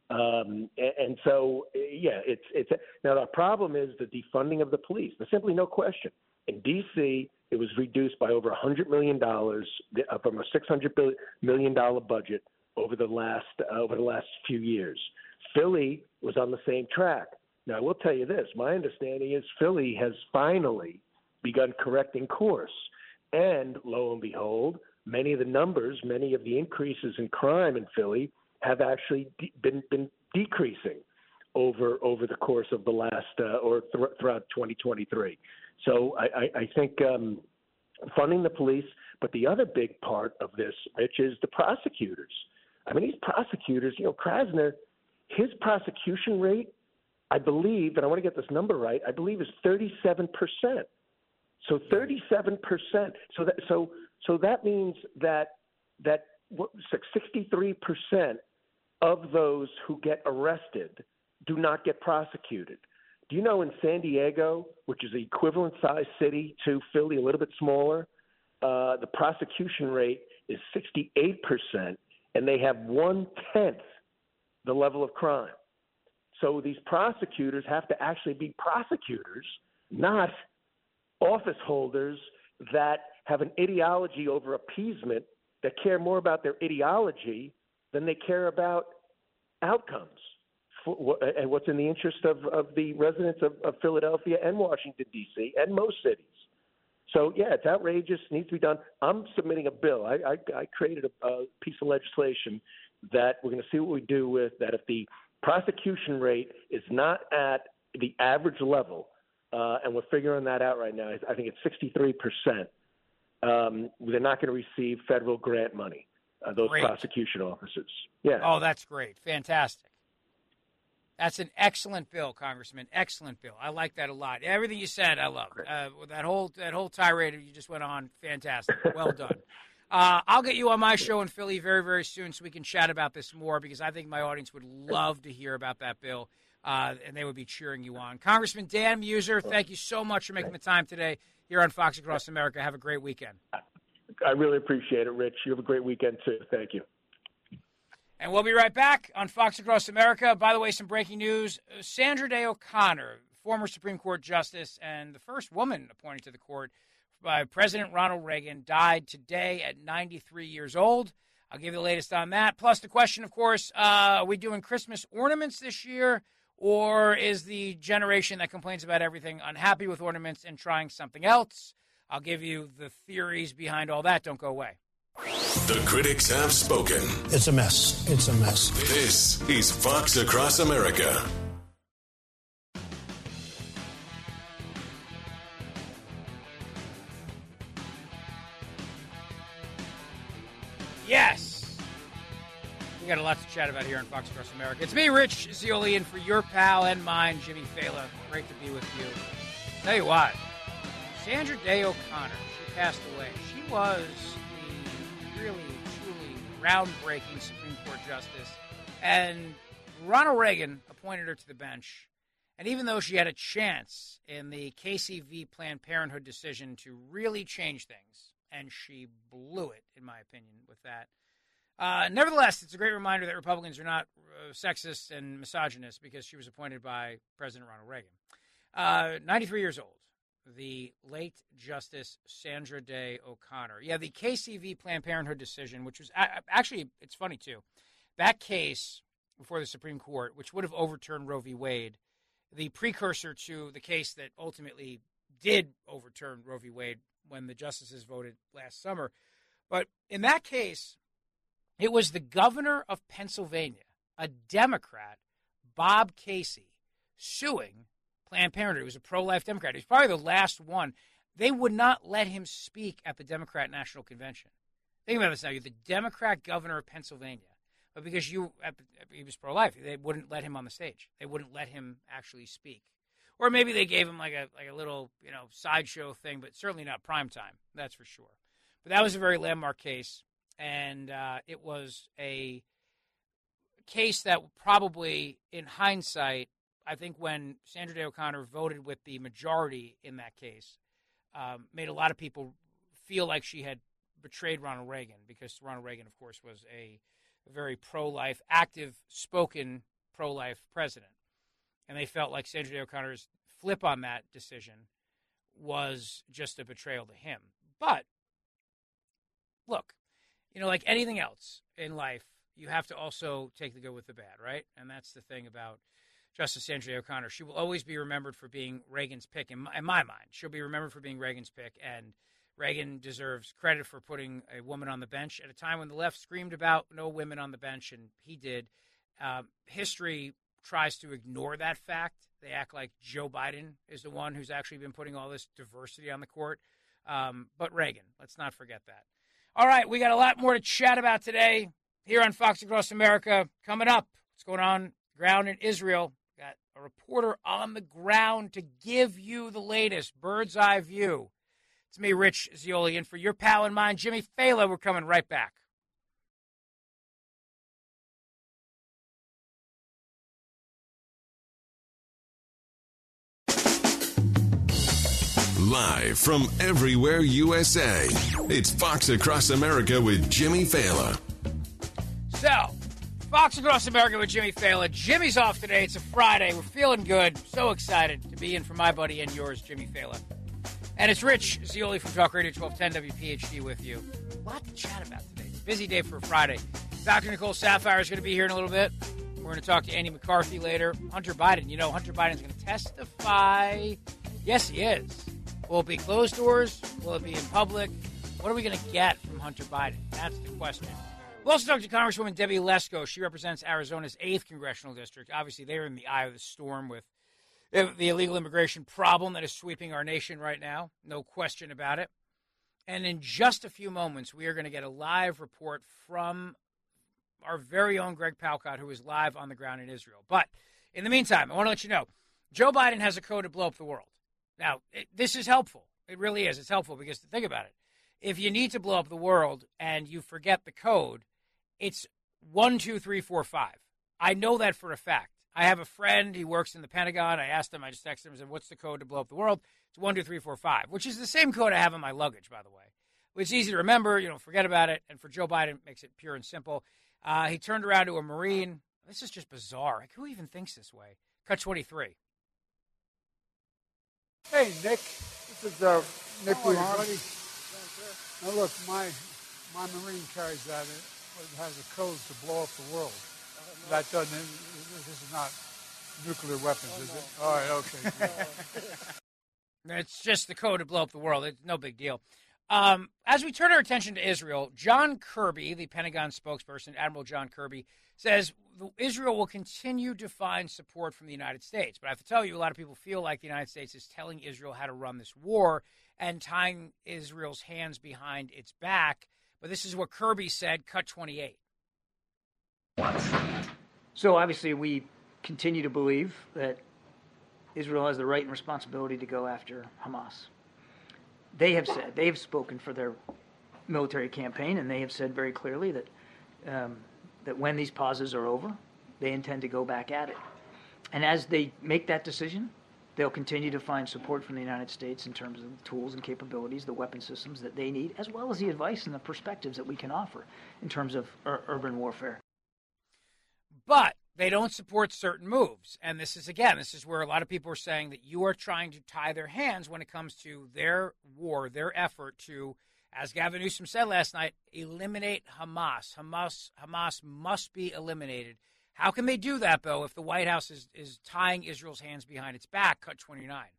Um, and, and so, yeah, it's it's now the problem is the defunding of the police. There's simply no question. In D C, it was reduced by over one hundred million dollars from a six hundred million dollars budget over the last uh, over the last few years. Philly was on the same track. Now, I will tell you this. My understanding is Philly has finally begun correcting course. And lo and behold, many of the numbers, many of the increases in crime in Philly have actually de- been been decreasing over over the course of the last uh, or th- throughout twenty twenty-three. So I, I, I think um, funding the police, but the other big part of this, Rich, is the prosecutors. I mean, these prosecutors, you know, Krasner, his prosecution rate, I believe, and I want to get this number right, I believe is thirty-seven percent. So thirty-seven percent. So that so so that means that that sixty-three percent of those who get arrested do not get prosecuted. Do you know in San Diego, which is the equivalent size city to Philly, a little bit smaller, uh, the prosecution rate is sixty-eight percent, and they have one-tenth the level of crime. So these prosecutors have to actually be prosecutors, not office holders that have an ideology over appeasement, that care more about their ideology than they care about outcomes for, and what's in the interest of, of the residents of, of Philadelphia and Washington, D C, and most cities. So, yeah, it's outrageous, needs to be done. I'm submitting a bill. I, I, I created a, a piece of legislation that we're going to see what we do with, that if the prosecution rate is not at the average level, Uh, and we're figuring that out right now. I think it's sixty-three percent. Um, they're not going to receive federal grant money, uh, those great. prosecution officers. Yeah. Oh, that's great. Fantastic. That's an excellent bill, Congressman. Excellent bill. I like that a lot. Everything you said, I love. Uh, that whole that whole tirade you just went on, fantastic. Well done. Uh, I'll get you on my show in Philly very, very soon so we can chat about this more, because I think my audience would love to hear about that bill. Uh, and they would be cheering you on. Congressman Dan Muser, thank you so much for making the time today here on Fox Across America. Have a great weekend. I really appreciate it, Rich. You have a great weekend, too. Thank you. And we'll be right back on Fox Across America. By the way, some breaking news. Sandra Day O'Connor, former Supreme Court Justice and the first woman appointed to the court by President Ronald Reagan, died today at ninety-three years old. I'll give you the latest on that. Plus the question, of course, uh, are we doing Christmas ornaments this year? Or is the generation that complains about everything unhappy with ornaments and trying something else? I'll give you the theories behind all that. Don't go away. The critics have spoken. It's a mess. It's a mess. This is Fox Across America. Yes. We got a lot to chat about here on Fox Across America. It's me, Rich Zeoli, and for your pal and mine, Jimmy Fela. Great to be with you. Tell you what, Sandra Day O'Connor, she passed away. She was the really, truly groundbreaking Supreme Court justice. And Ronald Reagan appointed her to the bench. And even though she had a chance in the Casey v. Planned Parenthood decision to really change things, and she blew it, in my opinion, with that. Uh, nevertheless, it's a great reminder that Republicans are not uh, sexist and misogynist because she was appointed by President Ronald Reagan. Uh, ninety-three years old. The late Justice Sandra Day O'Connor. Yeah, the K C V Planned Parenthood decision, which was actually, it's funny too, that case before the Supreme Court, which would have overturned Roe v. Wade, the precursor to the case that ultimately did overturn Roe v. Wade when the justices voted last summer. But in that case, it was the governor of Pennsylvania, a Democrat, Bob Casey, suing Planned Parenthood. It was a pro-life Democrat. He was probably the last one. They would not let him speak at the Democrat National Convention. Think about this now. You're the Democrat governor of Pennsylvania. But because you he was pro-life, they wouldn't let him on the stage. They wouldn't let him actually speak. Or maybe they gave him like a like a little, you know, sideshow thing, but certainly not prime time. That's for sure. But that was a very landmark case. And uh, it was a case that probably, in hindsight, I think when Sandra Day O'Connor voted with the majority in that case, um, made a lot of people feel like she had betrayed Ronald Reagan, because Ronald Reagan, of course, was a, a very pro-life, active, spoken pro-life president. And they felt like Sandra Day O'Connor's flip on that decision was just a betrayal to him. But, look, you know, like anything else in life, you have to also take the good with the bad, right? And that's the thing about Justice Sandra Day O'Connor. She will always be remembered for being Reagan's pick. In my, in my mind, she'll be remembered for being Reagan's pick, and Reagan deserves credit for putting a woman on the bench at a time when the left screamed about no women on the bench, and he did. Um, history tries to ignore that fact. They act like Joe Biden is the one who's actually been putting all this diversity on the court. Um, but Reagan, let's not forget that. All right, we got a lot more to chat about today here on Fox Across America. Coming up, what's going on ground in Israel. Got a reporter on the ground to give you the latest bird's eye view. It's me, Rich Zeoli, and for your pal and mine, Jimmy Fela, we're coming right back. Live from everywhere U S A, it's Fox Across America with Jimmy Fela. So, Fox Across America with Jimmy Fela. Jimmy's off today. It's a Friday. We're feeling good. So excited to be in for my buddy and yours, Jimmy Fela. And it's Rich Zeoli from Talk Radio twelve ten W P H D with you. A lot to chat about today. It's a busy day for a Friday. Doctor Nicole Saphier is going to be here in a little bit. We're going to talk to Andy McCarthy later. Hunter Biden. You know, Hunter Biden's going to testify. Yes, he is. Will it be closed doors? Will it be in public? What are we going to get from Hunter Biden? That's the question. We'll also talk to Congresswoman Debbie Lesko. She represents Arizona's eighth Congressional District. Obviously, they're in the eye of the storm with the illegal immigration problem that is sweeping our nation right now. No question about it. And in just a few moments, we are going to get a live report from our very own Greg Palcott, who is live on the ground in Israel. But in the meantime, I want to let you know, Joe Biden has a code to blow up the world. Now, it, this is helpful. It really is. It's helpful because, think about it. If you need to blow up the world and you forget the code, it's one, two, three, four, five. I know that for a fact. I have a friend. He works in the Pentagon. I asked him. I just texted him and said, what's the code to blow up the world? It's one, two, three, four, five, which is the same code I have in my luggage, by the way. It's easy to remember. You don't forget about it. And for Joe Biden, it makes it pure and simple. Uh, he turned around to a Marine. This is just bizarre. Like, who even thinks this way? Cut twenty-three. Hey, Nick. This is uh, Nick Ruhani. Now, look, my my Marine carries that. It has a code to blow up the world. That doesn't. This is not nuclear weapons, is it? All right, okay. It's just the code to blow up the world. It's no big deal. Um, as we turn our attention to Israel, John Kirby, the Pentagon spokesperson, Admiral John Kirby, says Israel will continue to find support from the United States. But I have to tell you, a lot of people feel like the United States is telling Israel how to run this war and tying Israel's hands behind its back. But this is what Kirby said, cut twenty-eight. So obviously we continue to believe that Israel has the right and responsibility to go after Hamas. they have said, they have spoken for their military campaign, and they have said very clearly that um, that when these pauses are over, they intend to go back at it. And as they make that decision, they'll continue to find support from the United States in terms of the tools and capabilities, the weapon systems that they need, as well as the advice and the perspectives that we can offer in terms of ur- urban warfare. But they don't support certain moves. And this is, again, this is where a lot of people are saying that you are trying to tie their hands when it comes to their war, their effort to, as Gavin Newsom said last night, eliminate Hamas. Hamas, Hamas must be eliminated. How can they do that, though, if the White House is, is tying Israel's hands behind its back? Cut twenty-nine.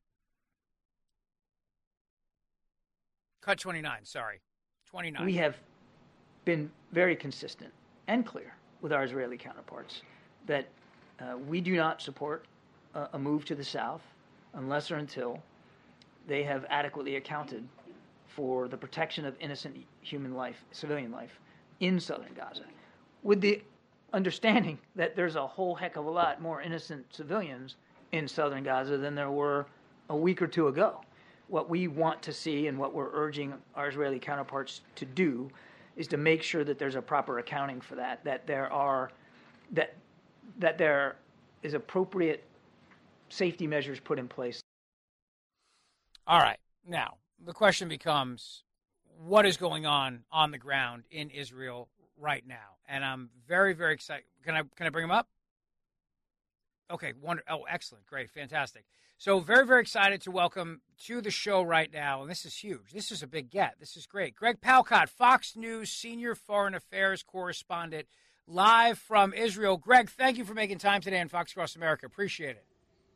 Cut twenty-nine, sorry. twenty-nine. We have been very consistent and clear with our Israeli counterparts that uh, we do not support a, a move to the south unless or until they have adequately accounted for the protection of innocent human life, civilian life, in southern Gaza, with the understanding that there's a whole heck of a lot more innocent civilians in southern Gaza than there were a week or two ago. What we want to see and what we're urging our Israeli counterparts to do is to make sure that there's a proper accounting for that, that there are that that there is appropriate safety measures put in place. All right. Now, the question becomes, what is going on on the ground in Israel right now? And I'm very, very excited. Can I can I bring him up? Okay, wonder. Oh, excellent, great, fantastic. So very, very excited to welcome to the show right now, and this is huge. This is a big get. This is great. Greg Palkot, Fox News senior foreign affairs correspondent, live from Israel. Greg, thank you for making time today on Fox Across America. Appreciate it.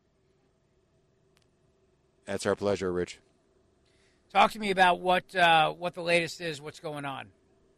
That's our pleasure, Rich. Talk to me about what uh, what the latest is. What's going on?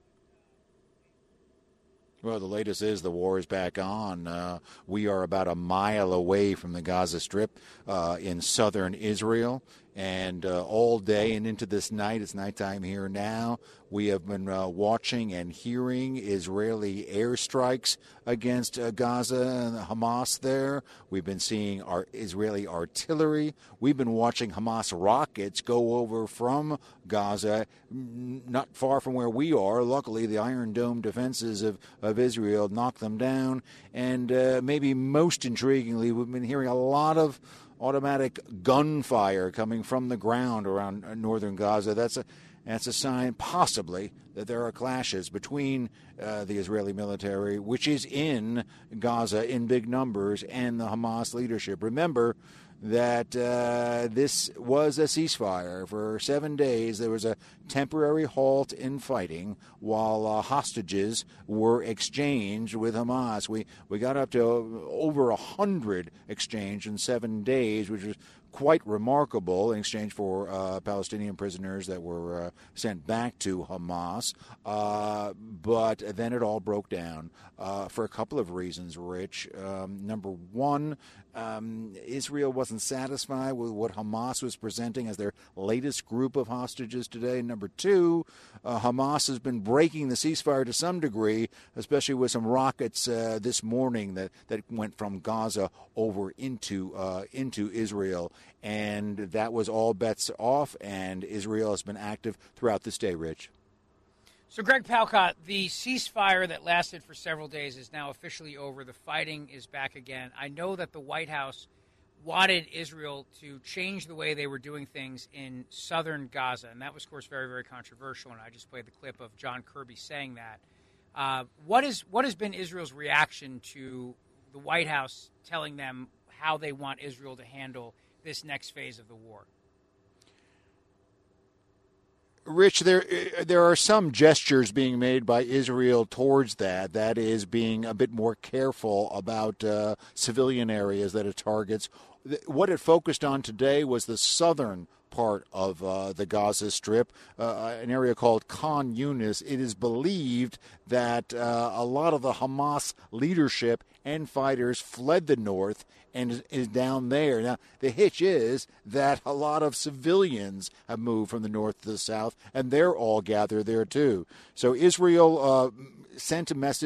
Well, the latest is the war is back on. Uh, we are about a mile away from the Gaza Strip uh, in southern Israel. And uh, all day and into this night, it's nighttime here now, we have been uh, watching and hearing Israeli airstrikes against uh, Gaza and Hamas there. We've been seeing our Israeli artillery. We've been watching Hamas rockets go over from Gaza, not far from where we are. Luckily, the Iron Dome defenses of, of Israel knocked them down. And uh, maybe most intriguingly, we've been hearing a lot of automatic gunfire coming from the ground around northern Gaza. That's a that's a sign, possibly, that there are clashes between uh, the Israeli military, which is in Gaza in big numbers, and the Hamas leadership. Remember that uh, this was a ceasefire. For seven days, there was a temporary halt in fighting while uh, hostages were exchanged with Hamas. We we got up to over a hundred exchanged in seven days, which was quite remarkable, in exchange for uh, Palestinian prisoners that were uh, sent back to Hamas. Uh, but then it all broke down uh, for a couple of reasons, Rich. Um, number one, um, Israel wasn't satisfied with what Hamas was presenting as their latest group of hostages today. Number two, uh, Hamas has been breaking the ceasefire to some degree, especially with some rockets uh, this morning that, that went from Gaza over into uh, into Israel. And that was all bets off, and Israel has been active throughout this day, Rich. So, Greg Palkot, the ceasefire that lasted for several days is now officially over. The fighting is back again. I know that the White House wanted Israel to change the way they were doing things in southern Gaza, and that was, of course, very, very controversial, and I just played the clip of John Kirby saying that. Uh, what is what has been Israel's reaction to the White House telling them how they want Israel to handle this next phase of the war? Rich, there there are some gestures being made by Israel towards that. That is, being a bit more careful about uh, civilian areas that it targets. What it focused on today was the southern part of uh, the Gaza Strip, uh, an area called Khan Yunis. It is believed that uh, a lot of the Hamas leadership and fighters fled the north and is, is down there. Now, the hitch is that a lot of civilians have moved from the north to the south, and they're all gathered there too. So Israel uh, sent a message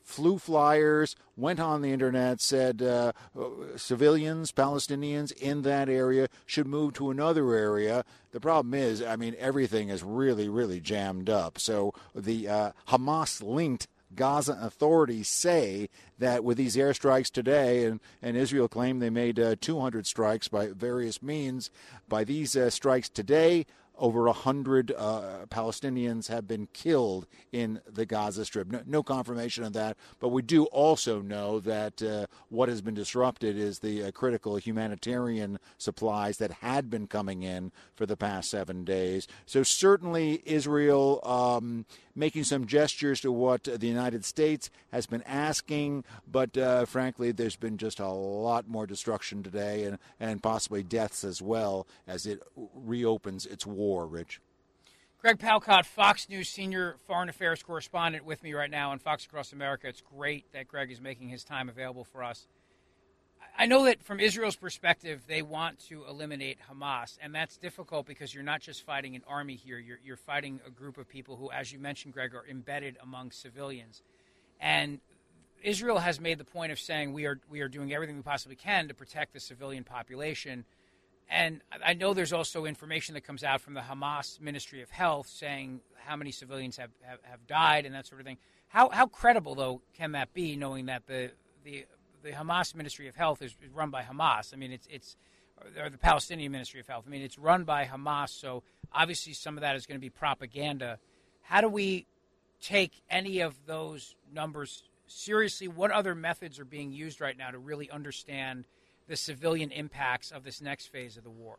flew flyers, went on the internet, said uh, civilians, Palestinians in that area should move to another area. The problem is, I mean, everything is really, really jammed up. So the uh, Hamas-linked Gaza authorities say that with these airstrikes today, and, and Israel claimed they made uh, two hundred strikes by various means, by these uh, strikes today, over one hundred uh, Palestinians have been killed in the Gaza Strip. No, no confirmation of that, but we do also know that uh, what has been disrupted is the uh, critical humanitarian supplies that had been coming in for the past seven days. So certainly Israel um, making some gestures to what the United States has been asking, but uh, frankly, there's been just a lot more destruction today and, and possibly deaths as well as it reopens its war, Rich. Greg Palkot, Fox News senior foreign affairs correspondent with me right now on Fox Across America. It's great that Greg is making his time available for us. I know that from Israel's perspective, they want to eliminate Hamas, and that's difficult because you're not just fighting an army here. You're, you're fighting a group of people who, as you mentioned, Greg, are embedded among civilians. And Israel has made the point of saying we are we are doing everything we possibly can to protect the civilian population. And I know there's also information that comes out from the Hamas Ministry of Health saying how many civilians have, have, have died and that sort of thing. How how credible, though, can that be, knowing that the the, the Hamas Ministry of Health is run by Hamas? I mean, it's it's or the Palestinian Ministry of Health. I mean, it's run by Hamas, so obviously some of that is going to be propaganda. How do we take any of those numbers seriously? What other methods are being used right now to really understand the civilian impacts of this next phase of the war?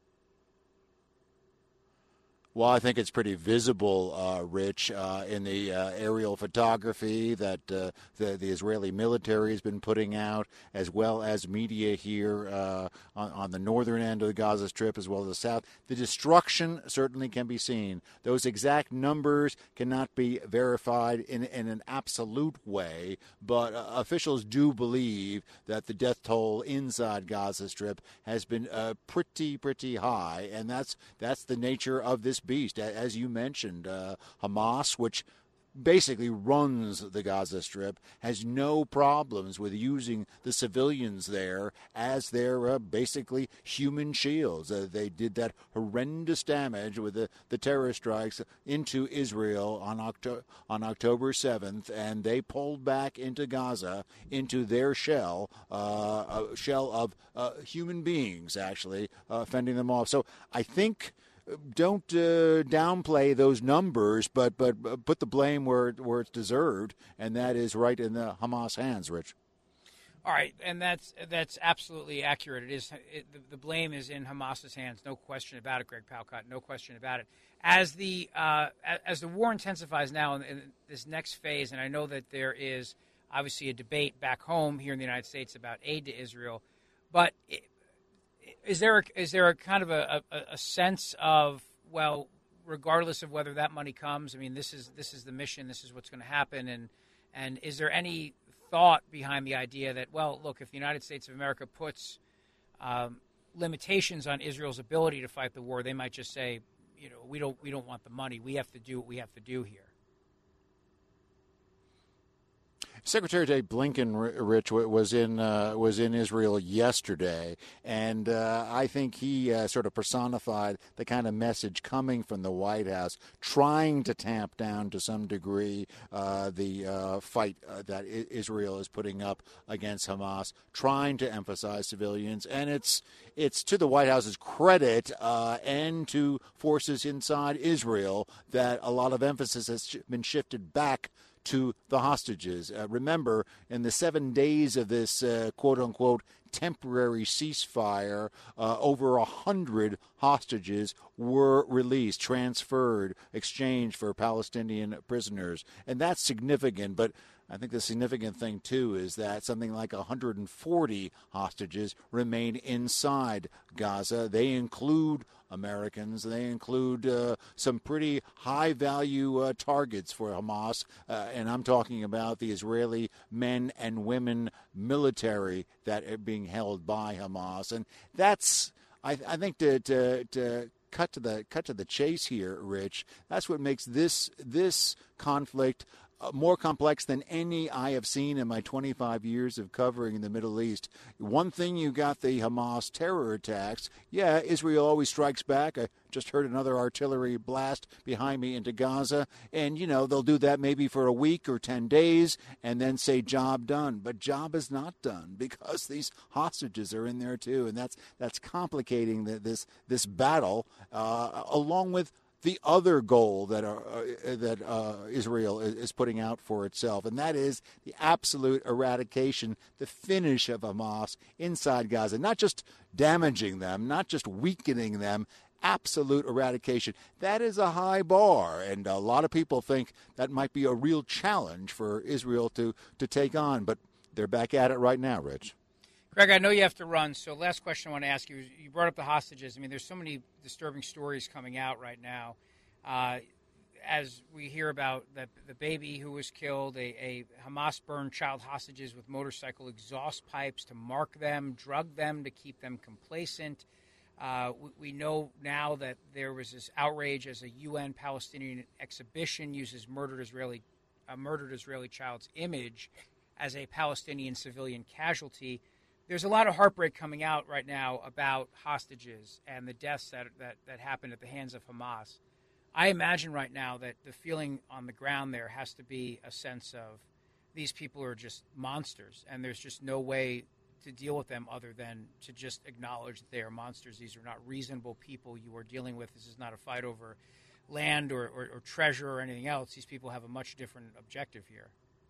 Well, I think it's pretty visible, uh, Rich, uh, in the uh, aerial photography that uh, the, the Israeli military has been putting out, as well as media here uh, on, on the northern end of the Gaza Strip, as well as the south. The destruction certainly can be seen. Those exact numbers cannot be verified in, in an absolute way, but uh, officials do believe that the death toll inside Gaza Strip has been uh, pretty, pretty high, and that's that's the nature of this beast. As you mentioned, uh, Hamas, which basically runs the Gaza Strip, has no problems with using the civilians there as their uh, basically human shields. Uh, they did that horrendous damage with the, the terror strikes into Israel on, Octo- on October seventh, and they pulled back into Gaza, into their shell, uh, a shell of uh, human beings, actually, uh, fending them off. So I think don't uh, downplay those numbers, but but put the blame where where it's deserved, and that is right in the Hamas hands, Rich. All right, and that's that's absolutely accurate. It is it, the, the blame is in Hamas's hands, no question about it, Greg Palkot, no question about it. As the uh, as the war intensifies now in, in this next phase, and I know that there is obviously a debate back home here in the United States about aid to Israel, but it, Is there a, is there a kind of a, a, a sense of, well, regardless of whether that money comes, I mean, this is this is the mission, this is what's going to happen, and and is there any thought behind the idea that, well, look, if the United States of America puts um, limitations on Israel's ability to fight the war, they might just say, you know, we don't we don't want the money, we have to do what we have to do here. Secretary of State Blinken, Rich, was in uh, was in Israel yesterday, and uh, I think he uh, sort of personified the kind of message coming from the White House, trying to tamp down to some degree uh, the uh, fight uh, that I- Israel is putting up against Hamas, trying to emphasize civilians, and it's it's to the White House's credit uh, and to forces inside Israel that a lot of emphasis has sh- been shifted back to the hostages. Uh, remember, in the seven days of this uh, quote-unquote temporary ceasefire, uh, over a hundred hostages were released, transferred, exchanged for Palestinian prisoners. And that's significant, but I think the significant thing, too, is that something like one hundred forty hostages remain inside Gaza. They include Americans. They include uh, some pretty high-value uh, targets for Hamas, uh, and I'm talking about the Israeli men and women military that are being held by Hamas. And that's, I, I think, to, to, to cut to the cut to the chase here, Rich. That's what makes this this conflict more complex than any I have seen in my twenty-five years of covering the Middle East. One thing, you got the Hamas terror attacks. Yeah, Israel always strikes back. I just heard another artillery blast behind me into Gaza. And, you know, they'll do that maybe for a week or ten days and then say job done. But job is not done because these hostages are in there too. And that's that's complicating the, this this battle, uh, along with the other goal that uh, that uh, Israel is putting out for itself, and that is the absolute eradication, the finish of Hamas inside Gaza, not just damaging them, not just weakening them, absolute eradication. That is a high bar, and a lot of people think that might be a real challenge for Israel to, to take on, but they're back at it right now, Rich. Greg, I know you have to run, so last question I want to ask you. You brought up the hostages. I mean, there's so many disturbing stories coming out right now. Uh, as we hear about the, the baby who was killed, a, a Hamas-burned child hostages with motorcycle exhaust pipes to mark them, drug them to keep them complacent. Uh, we, we know now that there was this outrage as a U N Palestinian exhibition uses murdered Israeli, a murdered Israeli child's image as a Palestinian civilian casualty. There's a lot of heartbreak coming out right now about hostages and the deaths that, that, that happened at the hands of Hamas. I imagine right now that the feeling on the ground there has to be a sense of these people are just monsters, and there's just no way to deal with them other than to just acknowledge that they are monsters. These are not reasonable people you are dealing with. This is not a fight over land or, or, or treasure or anything else. These people have a much different objective here.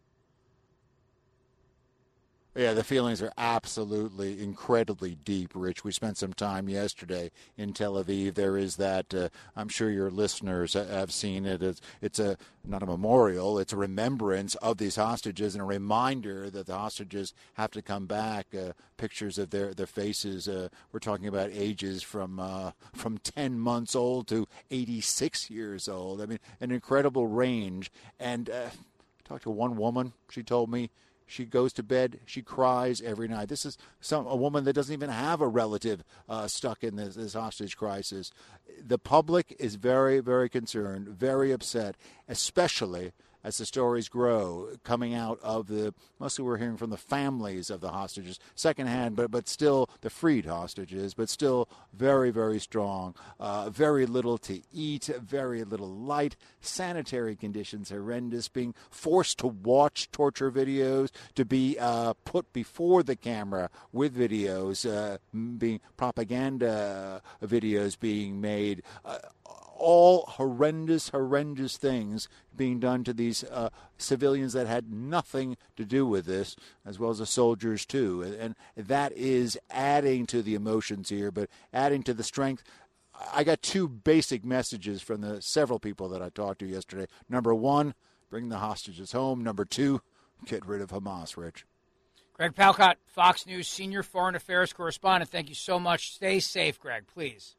Yeah, the feelings are absolutely incredibly deep, Rich. We spent some time yesterday in Tel Aviv. There is that, uh, I'm sure your listeners have seen it. It's, it's a not a memorial, it's a remembrance of these hostages and a reminder that the hostages have to come back. Uh, pictures of their, their faces. Uh, we're talking about ages from uh, from ten months old to eighty-six years old. I mean, an incredible range. And uh, I talked to one woman. She told me she goes to bed, she cries every night. This is some a woman that doesn't even have a relative uh, stuck in this, this hostage crisis. The public is very, very concerned, very upset, especially as the stories grow coming out of the, mostly we're hearing from the families of the hostages, secondhand, but but still the freed hostages, but still very, very strong. Uh, very little to eat, very little light, sanitary conditions horrendous, being forced to watch torture videos, to be uh, put before the camera with videos, uh, being propaganda videos being made. Uh, all horrendous, horrendous things being done to these uh, civilians that had nothing to do with this, as well as the soldiers, too. And that is adding to the emotions here, but adding to the strength. I got two basic messages from the several people that I talked to yesterday. Number one, bring the hostages home. Number two, get rid of Hamas, Rich. Greg Palkot, Fox News senior foreign affairs correspondent. Thank you so much. Stay safe, Greg, please.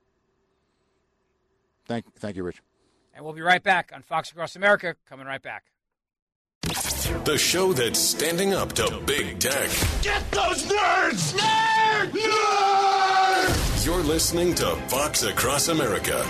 Thank, thank you, Rich. And we'll be right back on Fox Across America, coming right back. The show that's standing up to big tech. Get those nerds! Nerds! Nerds! You're listening to Fox Across America.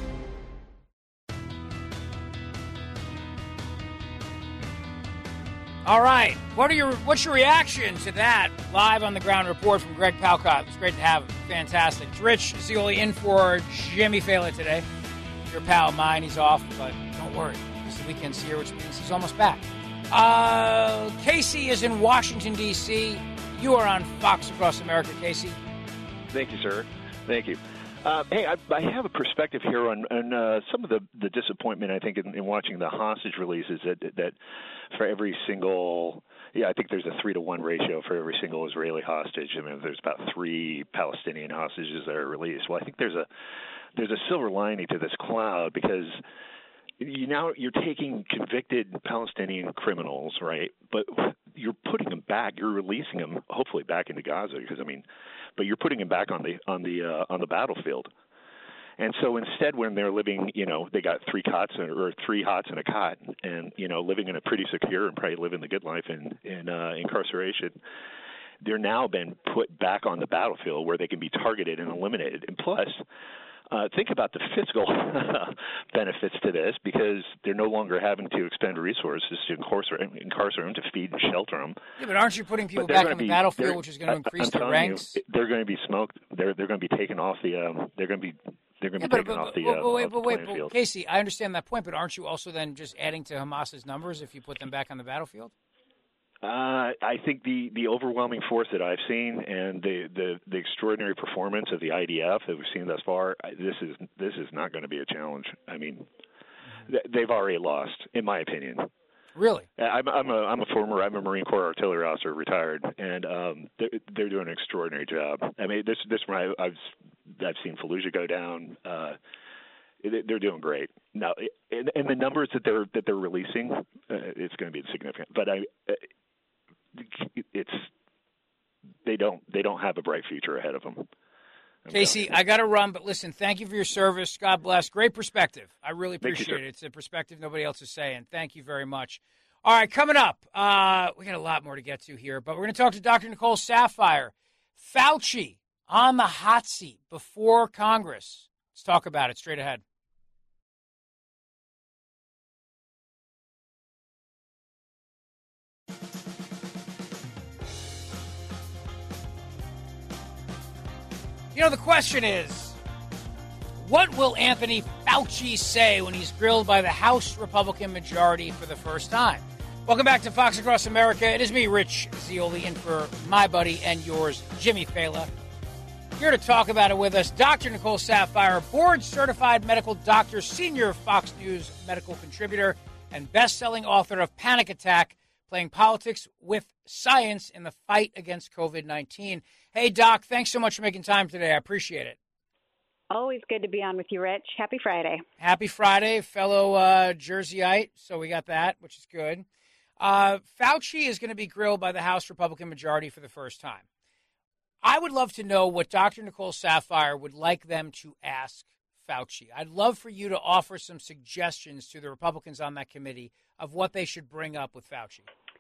All right. What are your what's your reaction to that live on the ground report from Greg Palkot? It was great to have him. Fantastic. It's Rich Zeoli in for Jimmy Fallon today. Your pal of mine, he's off, but don't worry. It's the weekend's here, which means he's almost back. Uh, Casey is in Washington, D C You are on Fox Across America, Casey. Thank you, sir. Thank you. Uh, hey, I, I have a perspective here on, on uh, some of the, the disappointment, I think, in, in watching the hostage releases that that for every single, yeah, I think there's a three to one ratio for every single Israeli hostage. I mean, there's about three Palestinian hostages that are released. Well, I think there's a there's a silver lining to this cloud because you now you're taking convicted Palestinian criminals, right? But you're putting them back. You're releasing them, hopefully, back into Gaza because I mean. But you're putting them back on the on the uh, on the battlefield, and so instead, when they're living, you know, they got three cots or three hots and a cot, and you know, living in a pretty secure and probably living the good life in in uh, incarceration, they're now been put back on the battlefield where they can be targeted and eliminated. And plus, Uh, think about the fiscal benefits to this, because they're no longer having to expend resources to incarcerate, incarcerate them, to feed and shelter them. Yeah, but aren't you putting people But they're back on gonna the be- battlefield, they're- which is going to increase I'm the telling ranks? You, they're going to be smoked. They're they're going to be taken off the. Um, they're going to be. They're going to Yeah, be but, taken but, off the. but, uh, but wait, off the but wait, playing but field. Casey, I understand that point, but aren't you also then just adding to Hamas's numbers if you put them back on the battlefield? Uh, I think the, the overwhelming force that I've seen, and the, the, the extraordinary performance of the I D F that we've seen thus far, I- this is this is not going to be a challenge. I mean, th- they've already lost, in my opinion. Really? I'm, I'm a I'm a former I'm a Marine Corps artillery officer, retired, and um, they're, they're doing an extraordinary job. I mean, this this one I, I've I've seen Fallujah go down. Uh, they're doing great now, and, and the numbers that they're that they're releasing, uh, it's going to be significant. But I. It's they don't they don't have a bright future ahead of them. I'm Casey, I got to run, but listen, thank you for your service. God bless. Great perspective. I really Thank you, appreciate sir. it. It's a perspective nobody else is saying. Thank you very much. All right, coming up, uh, we got a lot more to get to here, but we're going to talk to Doctor Nicole Saphier. Fauci on the hot seat before Congress. Let's talk about it straight ahead. You know, the question is, what will Anthony Fauci say when he's grilled by the House Republican majority for the first time? Welcome back to Fox Across America. It is me, Rich Zeoli, in for my buddy and yours, Jimmy Fela. Here to talk about it with us, Doctor Nicole Saphier, board-certified medical doctor, senior Fox News medical contributor, and best-selling author of Panic Attack, Playing Politics with Science in the Fight Against COVID nineteen. Hey, Doc, thanks so much for making time today. I appreciate it. Always good to be on with you, Rich. Happy Friday. Happy Friday, fellow uh, Jerseyite. So we got that, which is good. Uh, Fauci is going to be grilled by the House Republican majority for the first time. I would love to know what Doctor Nicole Saphier would like them to ask Fauci. I'd love for you to offer some suggestions to the Republicans on that committee of what they should bring up with Fauci.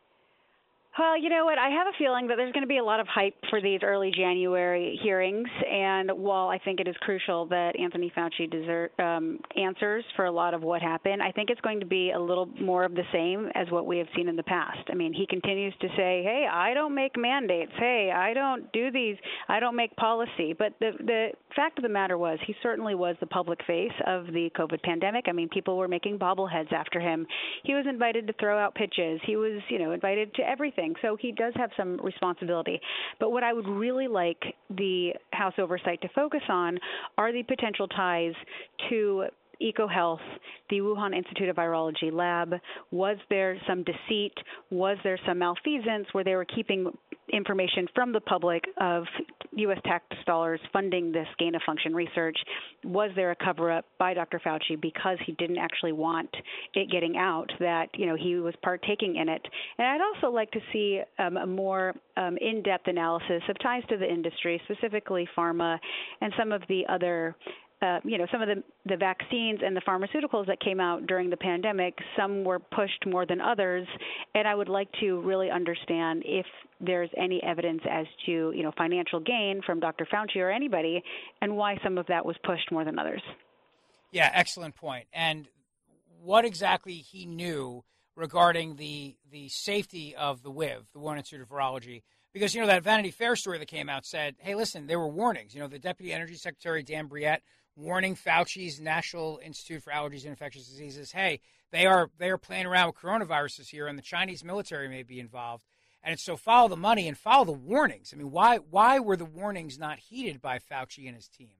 Well, you know what? I have a feeling that there's going to be a lot of hype for these early January hearings. And while I think it is crucial that Anthony Fauci deserve, um, answers for a lot of what happened, I think it's going to be a little more of the same as what we have seen in the past. I mean, he continues to say, hey, I don't make mandates. Hey, I don't do these. I don't make policy. But the, the fact of the matter was he certainly was the public face of the COVID pandemic. I mean, people were making bobbleheads after him. He was invited to throw out pitches. He was, you know, invited to everything. So he does have some responsibility. But what I would really like the House oversight to focus on are the potential ties to EcoHealth, the Wuhan Institute of Virology lab. Was there some deceit? Was there some malfeasance where they were keeping information from the public of U S tax dollars funding this gain-of-function research? Was there a cover-up by Doctor Fauci because he didn't actually want it getting out that, you know, he was partaking in it? And I'd also like to see um, a more um, in-depth analysis of ties to the industry, specifically pharma and some of the other Uh, you know, some of the, the vaccines and the pharmaceuticals that came out during the pandemic, some were pushed more than others. And I would like to really understand if there's any evidence as to, you know, financial gain from Doctor Fauci or anybody and why some of that was pushed more than others. Yeah, excellent point. And what exactly he knew regarding the the safety of the W I V, the Wuhan Institute of Virology. Because, you know, that Vanity Fair story that came out said, hey, listen, there were warnings. You know, the Deputy Energy Secretary, Dan Brouillette, warning Fauci's National Institute for Allergies and Infectious Diseases, hey, they are they are playing around with coronaviruses here, and the Chinese military may be involved. And so follow the money and follow the warnings. I mean, why why were the warnings not heeded by Fauci and his team?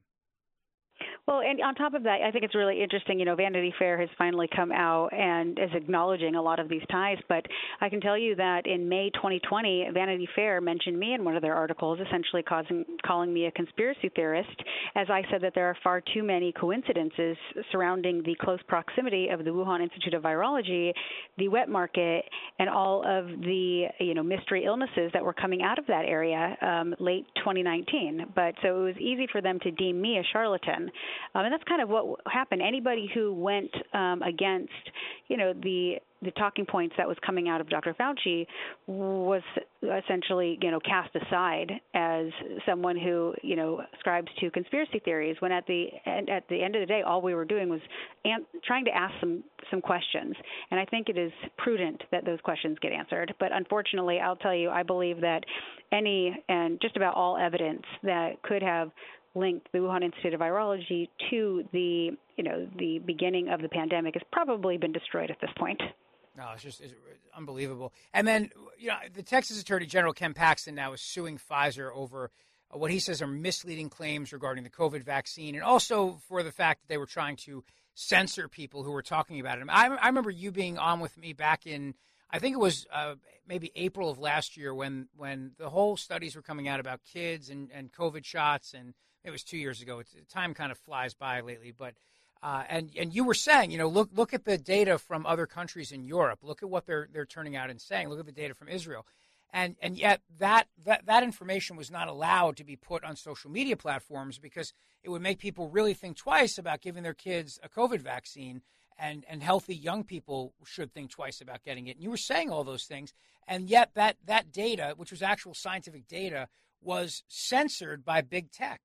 Well, and on top of that, I think it's really interesting, you know, Vanity Fair has finally come out and is acknowledging a lot of these ties. But I can tell you that in May twenty twenty, Vanity Fair mentioned me in one of their articles, essentially causing, calling me a conspiracy theorist, as I said that there are far too many coincidences surrounding the close proximity of the Wuhan Institute of Virology, the wet market, and all of the, you know, mystery illnesses that were coming out of that area um, late twenty nineteen. But so it was easy for them to deem me a charlatan. Um, and that's kind of what happened. Anybody who went um, against, you know, the the talking points that was coming out of Doctor Fauci was essentially, you know, cast aside as someone who, you know, ascribes to conspiracy theories, when at the end, at the end of the day, all we were doing was an- trying to ask some, some questions. And I think it is prudent that those questions get answered. But unfortunately, I'll tell you, I believe that any and just about all evidence that could have linked the Wuhan Institute of Virology to the, you know, the beginning of the pandemic has probably been destroyed at this point. No, it's just it's unbelievable. And then, you know, the Texas Attorney General Ken Paxton now is suing Pfizer over what he says are misleading claims regarding the COVID vaccine, and also for the fact that they were trying to censor people who were talking about it. I, I remember you being on with me back in, I think it was uh, maybe April of last year, when when the whole studies were coming out about kids and, and COVID shots, and it was two years ago. It's, time kind of flies by lately, but uh, and and you were saying, you know, look look at the data from other countries in Europe. Look at what they're they're turning out and saying. Look at the data from Israel, and and yet that that that information was not allowed to be put on social media platforms because it would make people really think twice about giving their kids a COVID vaccine, and and healthy young people should think twice about getting it. And you were saying all those things, and yet that that data, which was actual scientific data, was censored by big tech.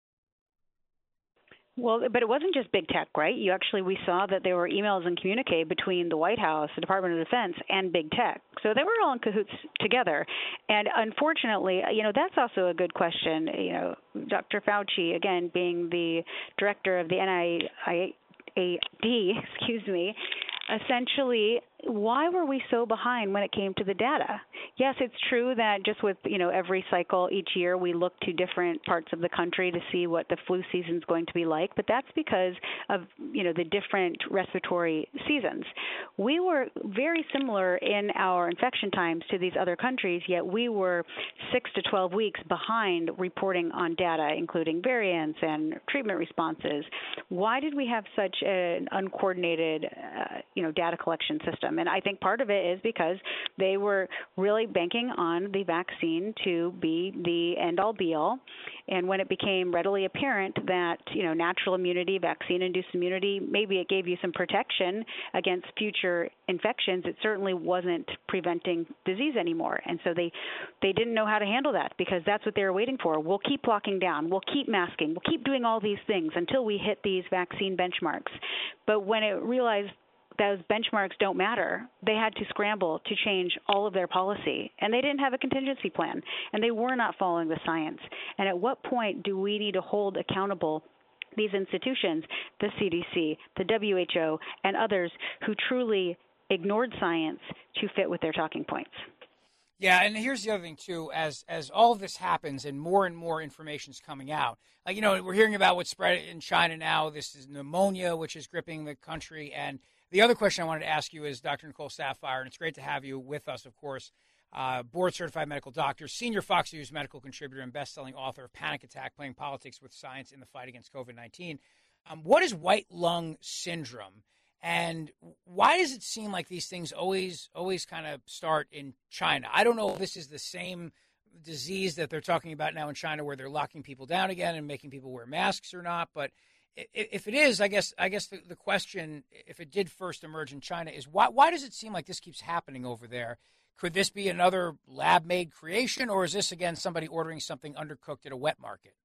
Well, but it wasn't just big tech, right? You actually, we saw that there were emails and communique between the White House, the Department of Defense, and big tech. So they were all in cahoots together. And unfortunately, you know, that's also a good question. You know, Doctor Fauci, again, being the director of the N I A D, excuse me, essentially, why were we so behind when it came to the data? Yes, it's true that just with, you know, every cycle each year we look to different parts of the country to see what the flu season is going to be like, but that's because of, you know, the different respiratory seasons. We were very similar in our infection times to these other countries, yet we were six to twelve weeks behind reporting on data, including variants and treatment responses. Why did we have such an uncoordinated, uh, you know, data collection system? And I think part of it is because they were really banking on the vaccine to be the end-all, be-all. And when it became readily apparent that, you know, natural immunity, vaccine-induced immunity, maybe it gave you some protection against future infections, it certainly wasn't preventing disease anymore. And so they, they didn't know how to handle that because that's what they were waiting for. We'll keep locking down. We'll keep masking. We'll keep doing all these things until we hit these vaccine benchmarks. But when it realized those benchmarks don't matter, they had to scramble to change all of their policy. And they didn't have a contingency plan. And they were not following the science. And at what point do we need to hold accountable these institutions, the C D C, the W H O, and others who truly ignored science to fit with their talking points? Yeah, and here's the other thing, too. As as all of this happens and more and more information is coming out, like, you know, we're hearing about what's spread in China now. This is pneumonia, which is gripping the country. And the other question I wanted to ask you is, Doctor Nicole Saphier, and it's great to have you with us, of course, uh, board-certified medical doctor, senior Fox News medical contributor, and best-selling author of Panic Attack, Playing Politics with Science in the Fight Against COVID nineteen. Um, what is white lung syndrome? And why does it seem like these things always always kind of start in China? I don't know if this is the same disease that they're talking about now in China where they're locking people down again and making people wear masks or not. But if it is, I guess I guess the, the question, if it did first emerge in China, is why, why does it seem like this keeps happening over there? Could this be another lab-made creation, or is this, again, somebody ordering something undercooked at a wet market?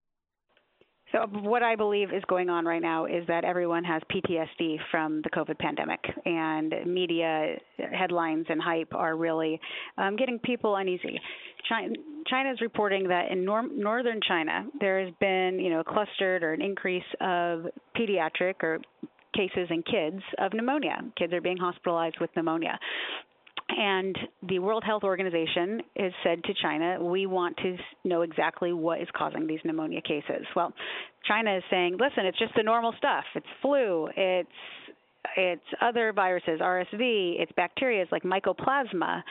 So what I believe is going on right now is that everyone has P T S D from the COVID pandemic, and media headlines and hype are really um, getting people uneasy. China, China is reporting that in nor- northern China, there has been, you know, clustered or an increase of pediatric or cases in kids of pneumonia. Kids are being hospitalized with pneumonia. And the World Health Organization has said to China, we want to know exactly what is causing these pneumonia cases. Well, China is saying, listen, it's just the normal stuff. It's flu. It's it's other viruses, R S V. It's bacteria like Mycoplasma.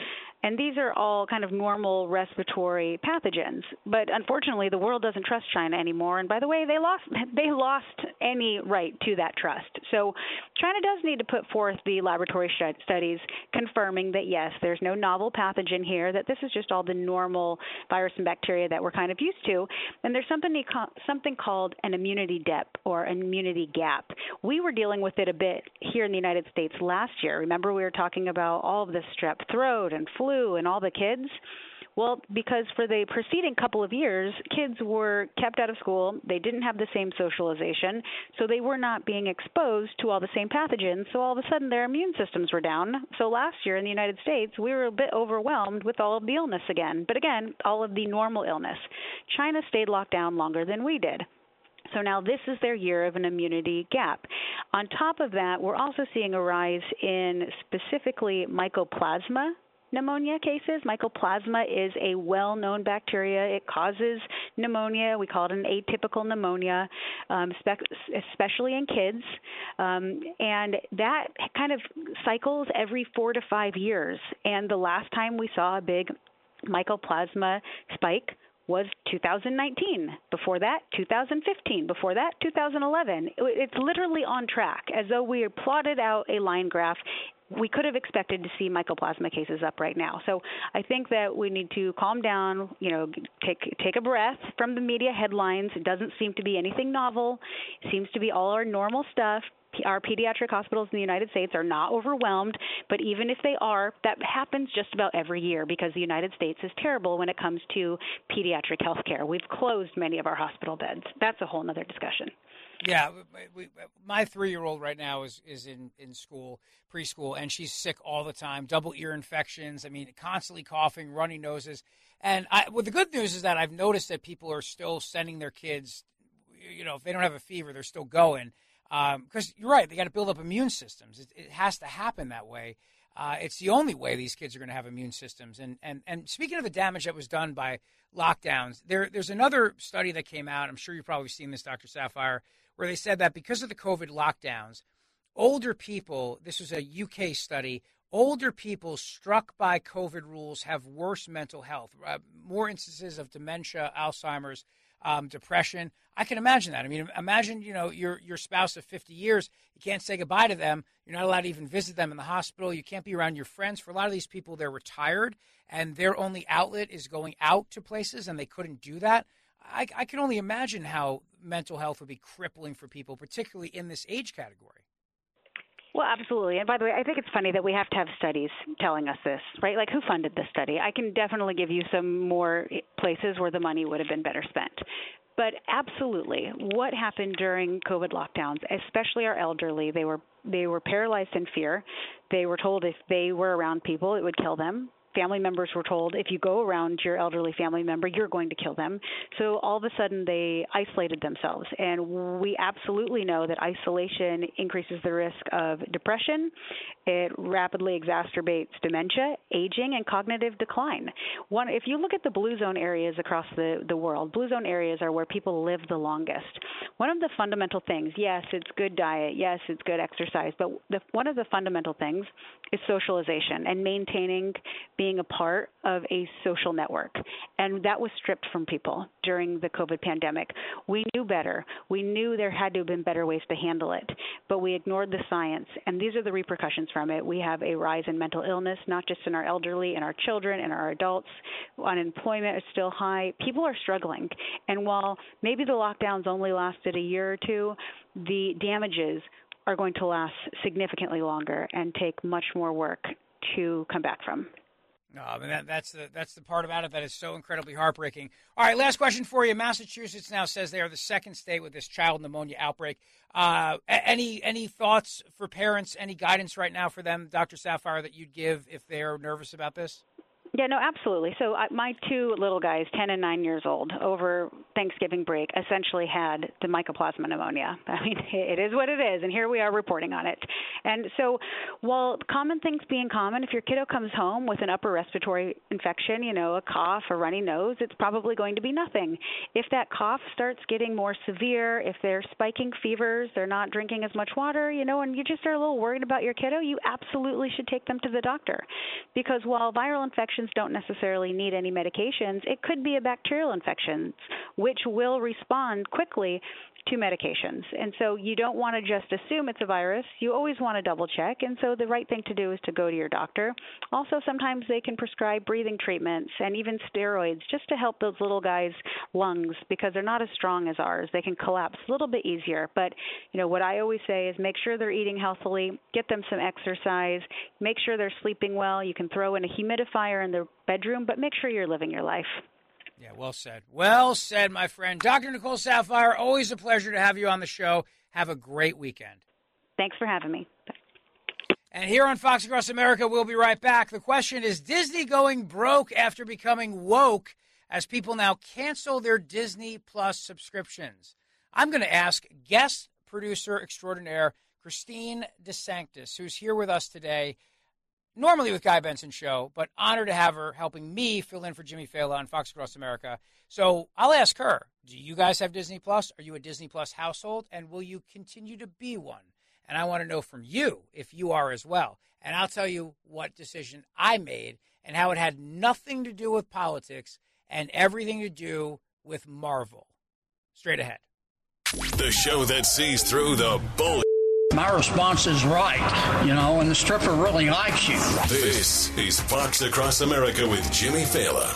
And these are all kind of normal respiratory pathogens. But unfortunately, the world doesn't trust China anymore. And by the way, they lost they lost any right to that trust. So China does need to put forth the laboratory studies confirming that, yes, there's no novel pathogen here, that this is just all the normal virus and bacteria that we're kind of used to. And there's something something called an immunity dip or an immunity gap. We were dealing with it a bit here in the United States last year. Remember, we were talking about all of the strep throat and flu and all the kids? Well, because for the preceding couple of years, kids were kept out of school. They didn't have the same socialization, so they were not being exposed to all the same pathogens. So all of a sudden, their immune systems were down. So last year in the United States, we were a bit overwhelmed with all of the illness again. But again, all of the normal illness. China stayed locked down longer than we did. So now this is their year of an immunity gap. On top of that, we're also seeing a rise in specifically Mycoplasma pneumonia cases. Mycoplasma is a well-known bacteria. It causes pneumonia. We call it an atypical pneumonia, um, spe- especially in kids. Um, and that kind of cycles every four to five years. And the last time we saw a big Mycoplasma spike was two thousand nineteen. Before that, two thousand fifteen. Before that, two thousand eleven. It's literally on track, as though we plotted out a line graph. We could have expected to see Mycoplasma cases up right now. So I think that we need to calm down, you know, take take a breath from the media headlines. It doesn't seem to be anything novel. It seems to be all our normal stuff. Our pediatric hospitals in the United States are not overwhelmed, but even if they are, that happens just about every year because the United States is terrible when it comes to pediatric health care. We've closed many of our hospital beds. That's a whole other discussion. Yeah, we, my three-year-old right now is, is in, in school, preschool, and she's sick all the time, double ear infections, I mean, constantly coughing, runny noses. And I, well, the good news is that I've noticed that people are still sending their kids, you know, if they don't have a fever, they're still going. Because um, you're right, they got to build up immune systems. It, it has to happen that way. Uh, it's the only way these kids are going to have immune systems. And, and and speaking of the damage that was done by lockdowns, there there's another study that came out. I'm sure you've probably seen this, Doctor Saphier, where they said that because of the COVID lockdowns, older people, this was a U K study, older people struck by COVID rules have worse mental health, uh, more instances of dementia, Alzheimer's, um, depression. I can imagine that. I mean, imagine, you know, your your spouse of fifty years, you can't say goodbye to them. You're not allowed to even visit them in the hospital. You can't be around your friends. For a lot of these people, they're retired, and their only outlet is going out to places, and they couldn't do that. I, I can only imagine how mental health would be crippling for people, particularly in this age category. Well, absolutely. And by the way, I think it's funny that we have to have studies telling us this, right? Like, who funded this study? I can definitely give you some more places where the money would have been better spent. But absolutely, what happened during COVID lockdowns, especially our elderly, they were they were paralyzed in fear. They were told if they were around people, it would kill them. Family members were told if you go around your elderly family member, you're going to kill them. So all of a sudden they isolated themselves. And we absolutely know that isolation increases the risk of depression. It rapidly exacerbates dementia, aging, and cognitive decline. One, if you look at the blue zone areas across the, the world, blue zone areas are where people live the longest. One of the fundamental things, yes, it's good diet, yes, it's good exercise, but the, one of the fundamental things is socialization and maintaining being being a part of a social network. And that was stripped from people during the COVID pandemic. We knew better. We knew there had to have been better ways to handle it, but we ignored the science. And these are the repercussions from it. We have a rise in mental illness, not just in our elderly, in our children, in our adults. Unemployment is still high. People are struggling. And while maybe the lockdowns only lasted a year or two, the damages are going to last significantly longer and take much more work to come back from. No, I mean, that, that's the that's the part about it that is so incredibly heartbreaking. All right, last question for you. Massachusetts now says they are the second state with this child pneumonia outbreak. Uh, any any thoughts for parents? Any guidance right now for them, Doctor Saphier, that you'd give if they're nervous about this? Yeah, no, absolutely. So I, my two little guys, ten and nine years old, over Thanksgiving break, essentially had the Mycoplasma pneumonia. I mean, it is what it is, and here we are reporting on it. And so while common things being common, if your kiddo comes home with an upper respiratory infection, you know, a cough, a runny nose, it's probably going to be nothing. If that cough starts getting more severe, if they're spiking fevers, they're not drinking as much water, you know, and you just are a little worried about your kiddo, you absolutely should take them to the doctor. Because while viral infections infections don't necessarily need any medications. It could be a bacterial infection, which will respond quickly to medications. And so you don't want to just assume it's a virus. You always want to double check. And so the right thing to do is to go to your doctor. Also, sometimes they can prescribe breathing treatments and even steroids just to help those little guys' lungs because they're not as strong as ours. They can collapse a little bit easier. But, you know, what I always say is make sure they're eating healthily, get them some exercise, make sure they're sleeping well. You can throw in a humidifier in their bedroom, but make sure you're living your life. Yeah, well said. Well said, my friend. Doctor Nicole Saphier, always a pleasure to have you on the show. Have a great weekend. Thanks for having me. And here on Fox Across America, we'll be right back. The question is, Disney going broke after becoming woke as people now cancel their Disney Plus subscriptions? I'm going to ask guest producer extraordinaire Christine DeSanctis, who's here with us today, normally with Guy Benson Show, but honored to have her helping me fill in for Jimmy Fallon on Fox Across America. So I'll ask her, do you guys have Disney Plus? Are you a Disney Plus household? And will you continue to be one? And I want to know from you if you are as well. And I'll tell you what decision I made and how it had nothing to do with politics and everything to do with Marvel. Straight ahead. The show that sees through the bull. My response is right, you know, and the stripper really likes you. This is Fox Across America with Jimmy Fallon.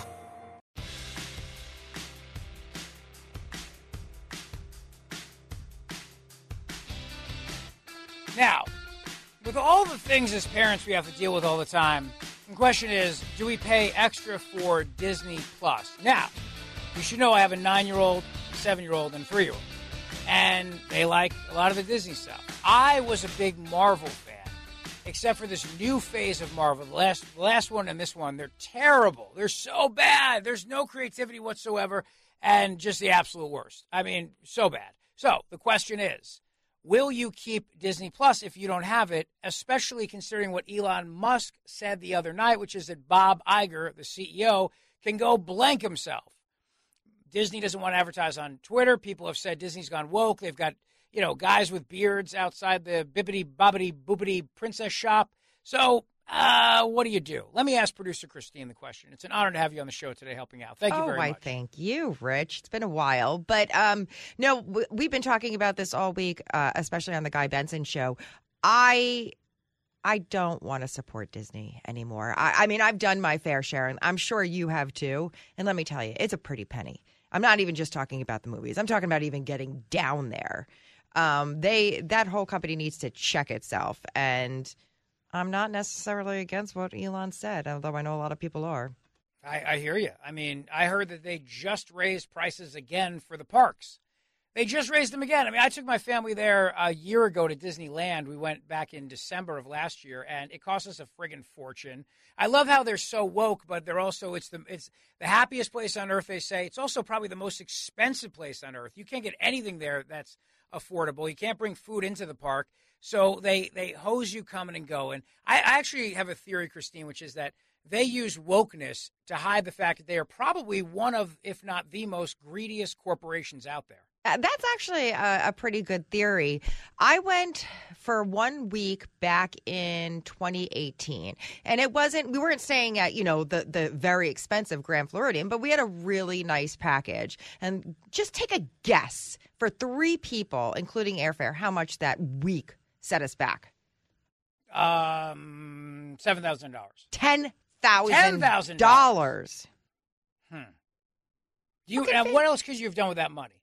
Now, with all the things as parents we have to deal with all the time, the question is, do we pay extra for Disney Plus? Now, you should know I have a nine-year-old, seven-year-old, and three-year-old. And they like a lot of the Disney stuff. I was a big Marvel fan, except for this new phase of Marvel. The last, the last one and this one, they're terrible. They're so bad. There's no creativity whatsoever, and just the absolute worst. I mean, so bad. So the question is, will you keep Disney Plus if you don't have it, especially considering what Elon Musk said the other night, which is that Bob Iger, the C E O, can go blank himself. Disney doesn't want to advertise on Twitter. People have said Disney's gone woke. They've got, you know, guys with beards outside the bibbity bobbity boopity princess shop. So uh, what do you do? Let me ask producer Christine the question. It's an honor to have you on the show today helping out. Thank you oh, very much. Oh, I thank you, Rich. It's been a while. But, um, no, w- we've been talking about this all week, uh, especially on the Guy Benson Show. I... I don't want to support Disney anymore. I, I mean, I've done my fair share, and I'm sure you have too. And let me tell you, it's a pretty penny. I'm not even just talking about the movies. I'm talking about even getting down there. Um, they that whole company needs to check itself. And I'm not necessarily against what Elon said, although I know a lot of people are. I, I hear you. I mean, I heard that they just raised prices again for the parks. They just raised them again. I mean, I took my family there a year ago to Disneyland. We went back in December of last year, and it cost us a friggin' fortune. I love how they're so woke, but they're also it's the it's the happiest place on earth, they say. It's also probably the most expensive place on earth. You can't get anything there that's affordable. You can't bring food into the park. So they, they hose you coming and going. I, I actually have a theory, Christine, which is that they use wokeness to hide the fact that they are probably one of, if not the most greediest corporations out there. Uh, that's actually a, a pretty good theory. I went for one week back in twenty eighteen, and it wasn't, we weren't staying at, you know, the, the very expensive Grand Floridian, but we had a really nice package. And just take a guess for three people, including airfare, how much that week set us back. Um, seven thousand dollars. ten thousand dollars. Hmm. Do you, and what else could you have done with that money?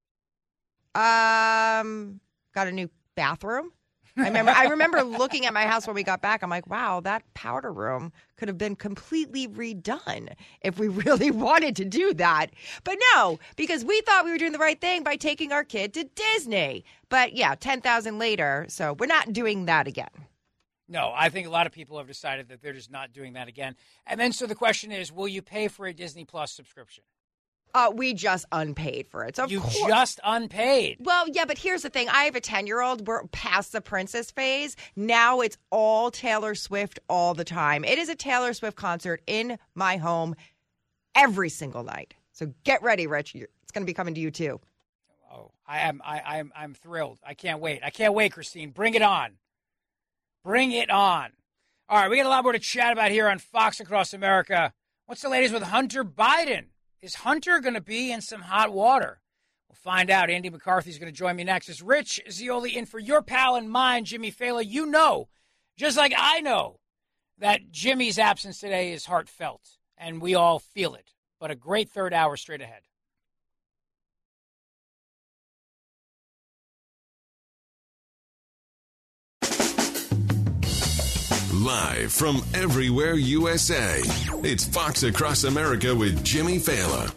Um, got a new bathroom. I remember I remember looking at my house when we got back. I'm like, wow, that powder room could have been completely redone if we really wanted to do that. But no, because we thought we were doing the right thing by taking our kid to Disney. But yeah, ten thousand later, so we're not doing that again. No, I think a lot of people have decided that they're just not doing that again. And then so the question is, will you pay for a Disney Plus subscription? Uh, we just unpaid for it. So of you course. just unpaid. Well, yeah, but here's the thing. I have a ten-year-old. We're past the princess phase. Now it's all Taylor Swift all the time. It is a Taylor Swift concert in my home every single night. So get ready, Rich. It's going to be coming to you, too. Oh, I am. I, I'm. I'm thrilled. I can't wait. I can't wait, Christine. Bring it on. Bring it on. All right, we got a lot more to chat about here on Fox Across America. What's the latest with Hunter Biden? Is Hunter going to be in some hot water? We'll find out. Andy McCarthy is going to join me next. It's Rich Zeoli in for your pal and mine, Jimmy Fallon. You know, just like I know, that Jimmy's absence today is heartfelt, and we all feel it. But a great third hour straight ahead. Live from everywhere U S A, it's Fox Across America with Jimmy Fallon.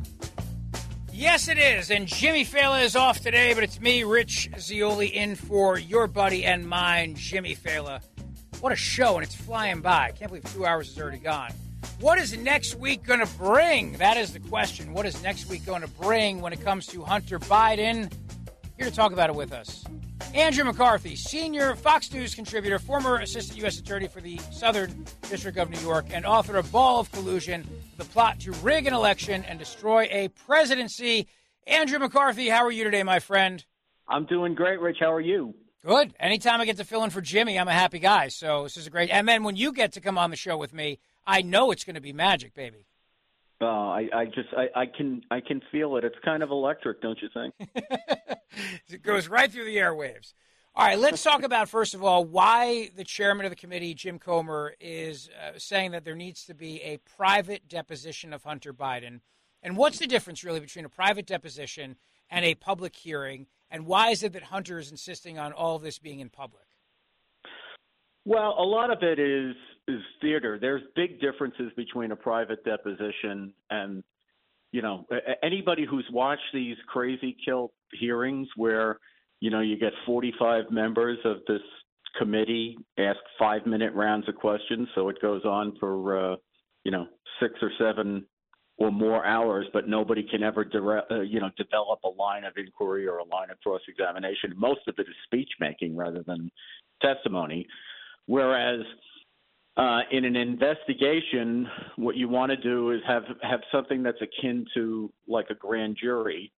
Yes, it is. And Jimmy Fallon is off today, but it's me, Rich Zeoli, in for your buddy and mine, Jimmy Fallon. What a show, and it's flying by. I can't believe two hours is already gone. What is next week going to bring? That is the question. What is next week going to bring when it comes to Hunter Biden? Here to talk about it with us, Andrew McCarthy, senior Fox News contributor, former assistant U S attorney for the Southern District of New York, and author of Ball of Collusion, the plot to rig an election and destroy a presidency. Andrew McCarthy, how are you today, my friend? I'm doing great, Rich. How are you? Good. Anytime I get to fill in for Jimmy, I'm a happy guy. So this is a great. And then when you get to come on the show with me, I know it's going to be magic, baby. Uh, I, I just, I, I can, I can feel it. It's kind of electric, don't you think? It goes right through the airwaves. All right, let's talk about, first of all, why the chairman of the committee, Jim Comer, is uh, saying that there needs to be a private deposition of Hunter Biden. And what's the difference, really, between a private deposition and a public hearing? And why is it that Hunter is insisting on all of this being in public? Well, a lot of it is is theater. There's big differences between a private deposition and, you know, anybody who's watched these crazy kill hearings where, you know, you get forty-five members of this committee ask five-minute rounds of questions, so it goes on for, uh, you know, six or seven or more hours, but nobody can ever, direct, uh, you know, develop a line of inquiry or a line of cross-examination. Most of it is speech-making rather than testimony. Whereas uh, in an investigation, what you want to do is have, have something that's akin to like a grand jury,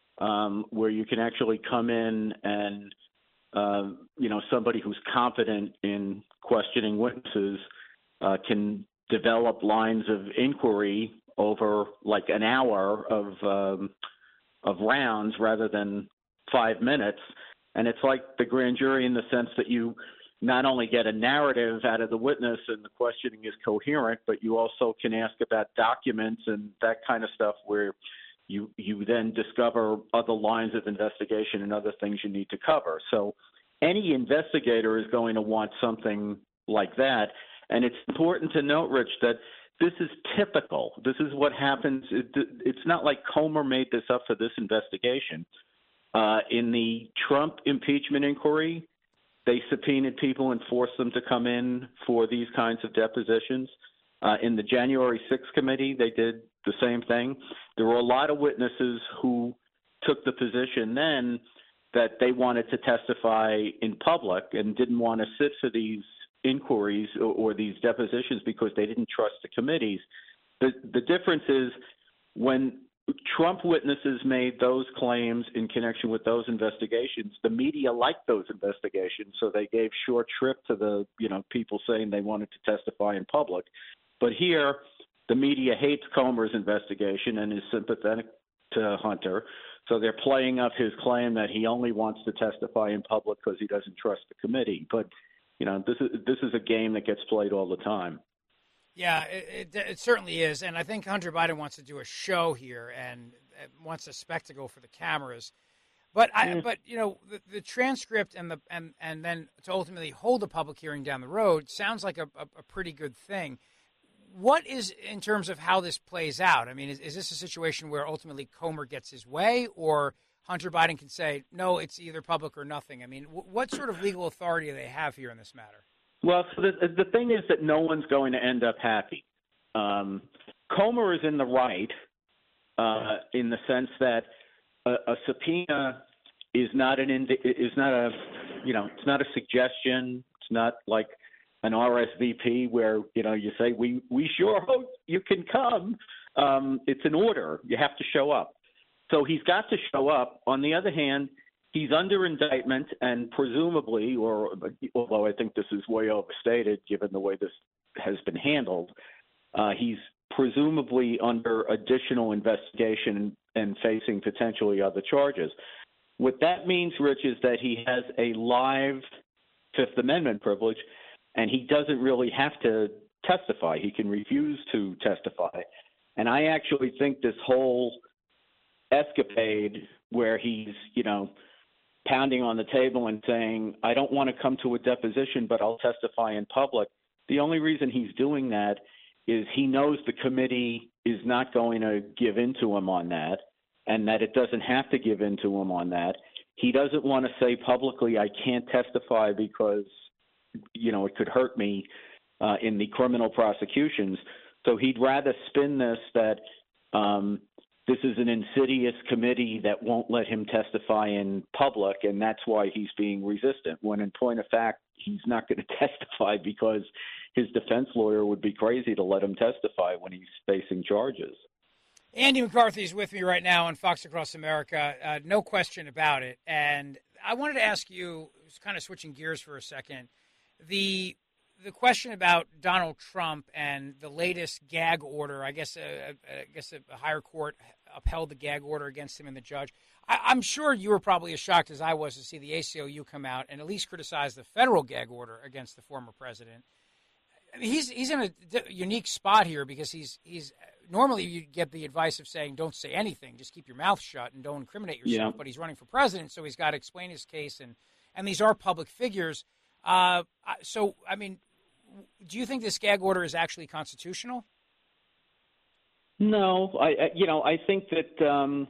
um, where you can actually come in and, uh, you know, somebody who's competent in questioning witnesses uh, can develop lines of inquiry over like an hour of um, of rounds rather than five minutes. And it's like the grand jury in the sense that you not only get a narrative out of the witness and the questioning is coherent, but you also can ask about documents and that kind of stuff where you you then discover other lines of investigation and other things you need to cover. So any investigator is going to want something like that. And it's important to note, Rich, that this is typical. This is what happens. It, it's not like Comer made this up for this investigation. Uh, in the Trump impeachment inquiry, they subpoenaed people and forced them to come in for these kinds of depositions. Uh, in the January sixth committee, they did the same thing. There were a lot of witnesses who took the position then that they wanted to testify in public and didn't want to sit for these inquiries or, or these depositions because they didn't trust the committees. The, the difference is when Trump witnesses made those claims in connection with those investigations, the media liked those investigations, so they gave short shrift to the, you know, people saying they wanted to testify in public. But here, the media hates Comer's investigation and is sympathetic to Hunter, so they're playing up his claim that he only wants to testify in public because he doesn't trust the committee. But, you know, this is this is a game that gets played all the time. Yeah, it, it, it certainly is. And I think Hunter Biden wants to do a show here and wants a spectacle for the cameras. But, I, mm. but you know, the, the transcript and, the, and, and then to ultimately hold a public hearing down the road sounds like a, a, a pretty good thing. What is, in terms of how this plays out? I mean, is, is this a situation where ultimately Comer gets his way, or Hunter Biden can say, no, it's either public or nothing? I mean, w- what sort of legal authority do they have here in this matter? Well, so the, the thing is that no one's going to end up happy. Um, Comer is in the right uh, in the sense that a, a subpoena is not an is not a you know it's not a suggestion. It's not like an R S V P where you know you say we we sure hope you can come. Um, it's an order. You have to show up. So he's got to show up. On the other hand, he's under indictment, and presumably, or although I think this is way overstated given the way this has been handled, uh, he's presumably under additional investigation and facing potentially other charges. What that means, Rich, is that he has a live Fifth Amendment privilege, and he doesn't really have to testify. He can refuse to testify. And I actually think this whole escapade where he's, you know, pounding on the table and saying, I don't want to come to a deposition, but I'll testify in public. The only reason he's doing that is he knows the committee is not going to give in to him on that, and that it doesn't have to give in to him on that. He doesn't want to say publicly, I can't testify because, you know, it could hurt me uh, in the criminal prosecutions. So he'd rather spin this that um, this is an insidious committee that won't let him testify in public, and that's why he's being resistant, when in point of fact, he's not going to testify because his defense lawyer would be crazy to let him testify when he's facing charges. Andy McCarthy is with me right now on Fox Across America, uh, no question about it. And I wanted to ask you, kind of switching gears for a second, the the question about Donald Trump and the latest gag order. I guess uh, I guess a higher court upheld the gag order against him and the judge. I, I'm sure you were probably as shocked as I was to see the A C L U come out and at least criticize the federal gag order against the former president. I mean, he's he's in a d- unique spot here because he's he's normally you get the advice of saying don't say anything, just keep your mouth shut and don't incriminate yourself. Yeah. But he's running for president, so he's got to explain his case, and and these are public figures. Uh, so I mean, do you think this gag order is actually constitutional? No, I, I you know I think that um,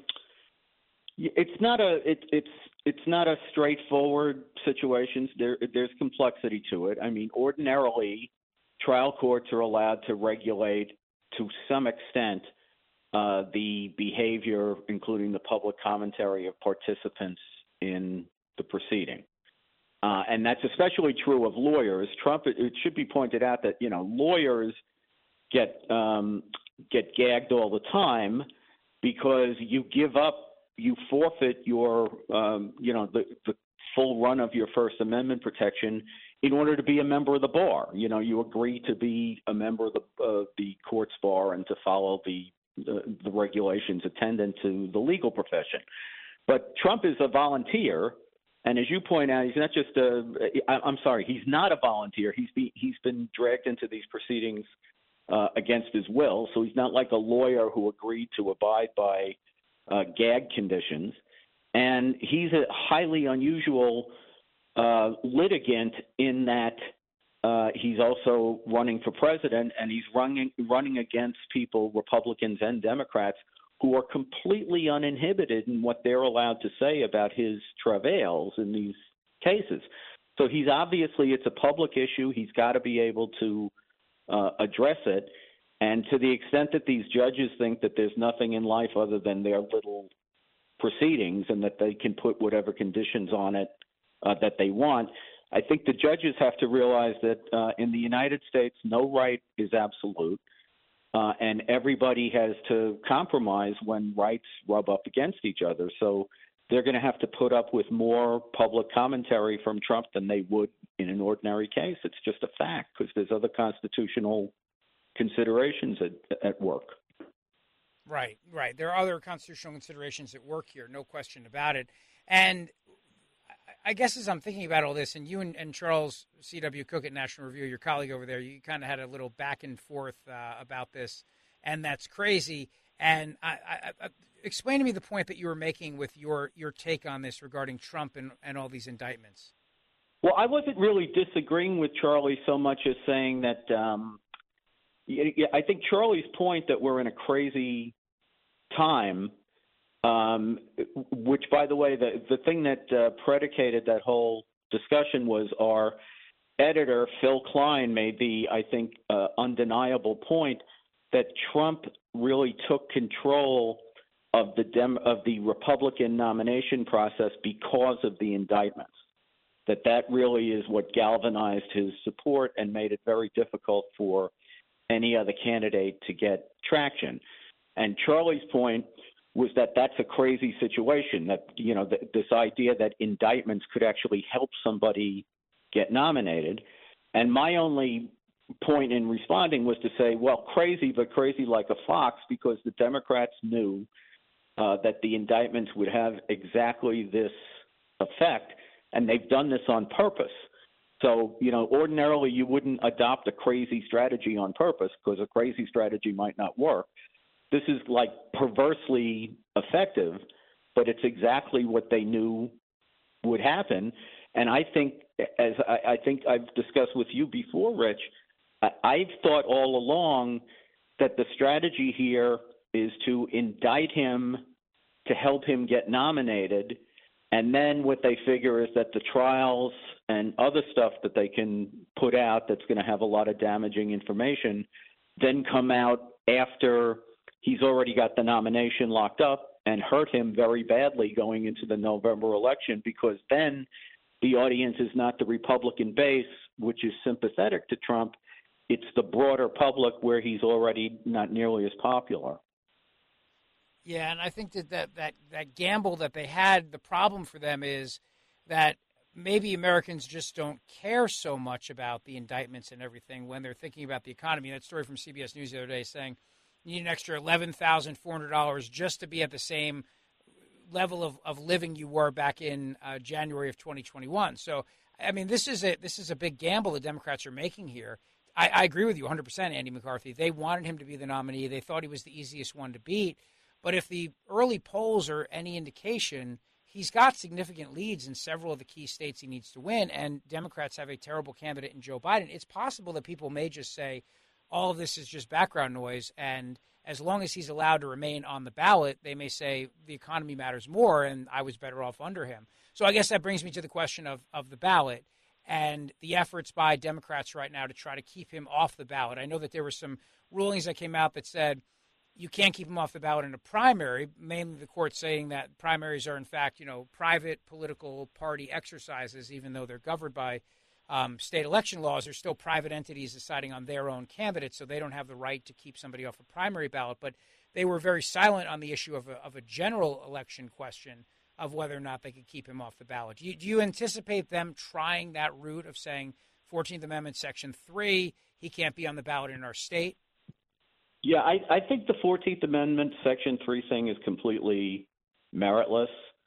it's not a it, it's it's not a straightforward situation. There there's complexity to it. I mean, ordinarily, trial courts are allowed to regulate to some extent uh, the behavior, including the public commentary of participants in the proceeding. Uh, and that's especially true of lawyers. Trump, it, it should be pointed out that, you know, lawyers get um, get gagged all the time because you give up, you forfeit your, um, you know, the, the full run of your First Amendment protection in order to be a member of the bar. You know, you agree to be a member of the, uh, the court's bar and to follow the, the the regulations attendant to the legal profession. But Trump is a volunteer. And as you point out, he's not just a – I'm sorry, he's not a volunteer. He's, be, he's been dragged into these proceedings uh, against his will. So he's not like a lawyer who agreed to abide by uh, gag conditions. And he's a highly unusual uh, litigant in that uh, he's also running for president, and he's running, running against people, Republicans and Democrats, who are completely uninhibited in what they're allowed to say about his travails in these cases. So he's obviously, it's a public issue. He's got to be able to uh, address it. And to the extent that these judges think that there's nothing in life other than their little proceedings and that they can put whatever conditions on it uh, that they want, I think the judges have to realize that uh, in the United States, no right is absolute. Uh, and everybody has to compromise when rights rub up against each other. So they're going to have to put up with more public commentary from Trump than they would in an ordinary case. It's just a fact because there's other constitutional considerations at, at work. Right, right. There are other constitutional considerations at work here, no question about it. And I guess as I'm thinking about all this, and you and, and Charles C W. Cook at National Review, your colleague over there, you kind of had a little back and forth uh, about this, and that's crazy. And I, I, I, explain to me the point that you were making with your, your take on this regarding Trump and, and all these indictments. Well, I wasn't really disagreeing with Charlie so much as saying that um, I think Charlie's point that we're in a crazy time, Um, which, by the way, the, the thing that uh, predicated that whole discussion was our editor, Phil Klein, made the, I think, uh, undeniable point that Trump really took control of the Dem- of the Republican nomination process because of the indictments, that that really is what galvanized his support and made it very difficult for any other candidate to get traction. And Charlie's point was that that's a crazy situation, that, you know, th- this idea that indictments could actually help somebody get nominated. And my only point in responding was to say, well, crazy, but crazy like a fox, because the Democrats knew uh, that the indictments would have exactly this effect, and they've done this on purpose. So, you know, ordinarily you wouldn't adopt a crazy strategy on purpose, because a crazy strategy might not work. This is like perversely effective, but it's exactly what they knew would happen. And I think, as I, I think I've discussed with you before, Rich, I, I've thought all along that the strategy here is to indict him to help him get nominated. And then what they figure is that the trials and other stuff that they can put out that's going to have a lot of damaging information then come out after he's already got the nomination locked up and hurt him very badly going into the November election, because then the audience is not the Republican base, which is sympathetic to Trump. It's the broader public where he's already not nearly as popular. Yeah, and I think that that, that that gamble that they had, the problem for them is that maybe Americans just don't care so much about the indictments and everything when they're thinking about the economy. That story from C B S News the other day saying you need an extra eleven thousand four hundred dollars just to be at the same level of, of living you were back in uh, January of twenty twenty-one. So, I mean, this is a this is a big gamble the Democrats are making here. I, I agree with you one hundred percent, Andy McCarthy. They wanted him to be the nominee. They thought he was the easiest one to beat. But if the early polls are any indication, he's got significant leads in several of the key states he needs to win, and Democrats have a terrible candidate in Joe Biden. It's possible that people may just say all of this is just background noise, and as long as he's allowed to remain on the ballot, they may say the economy matters more, and I was better off under him. So I guess that brings me to the question of, of the ballot and the efforts by Democrats right now to try to keep him off the ballot. I know that there were some rulings that came out that said you can't keep him off the ballot in a primary, mainly the court saying that primaries are, in fact, you know, private political party exercises, even though they're governed by um, state election laws. They're still private entities deciding on their own candidates, so they don't have the right to keep somebody off a primary ballot. But they were very silent on the issue of a, of a general election question of whether or not they could keep him off the ballot. Do you, do you anticipate them trying that route of saying fourteenth Amendment, Section three, he can't be on the ballot in our state? Yeah, I, I think the fourteenth Amendment, Section three thing is completely meritless.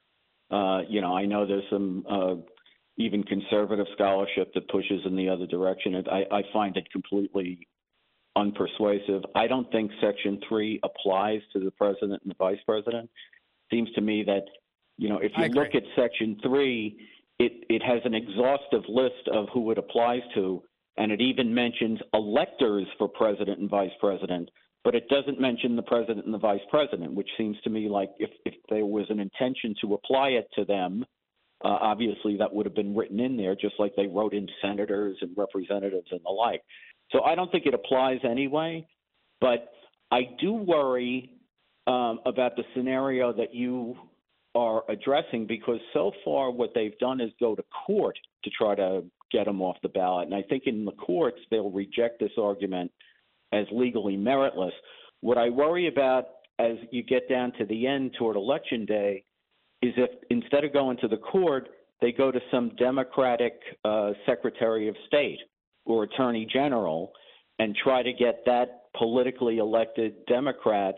Uh, you know, I know there's some uh, even conservative scholarship that pushes in the other direction. I, I find it completely unpersuasive. I don't think Section three applies to the president and the vice president. Seems to me that, you know, if you look at Section three, it, it has an exhaustive list of who it applies to, and it even mentions electors for president and vice president, but it doesn't mention the president and the vice president, which seems to me like if, if there was an intention to apply it to them, uh, obviously that would have been written in there, just like they wrote in senators and representatives and the like. So I don't think it applies anyway, but I do worry um, about the scenario that you are addressing, because so far what they've done is go to court to try to get him off the ballot. And I think in the courts, they'll reject this argument as legally meritless. What I worry about as you get down to the end toward Election Day is if instead of going to the court, they go to some Democratic uh, Secretary of State or Attorney General and try to get that politically elected Democrat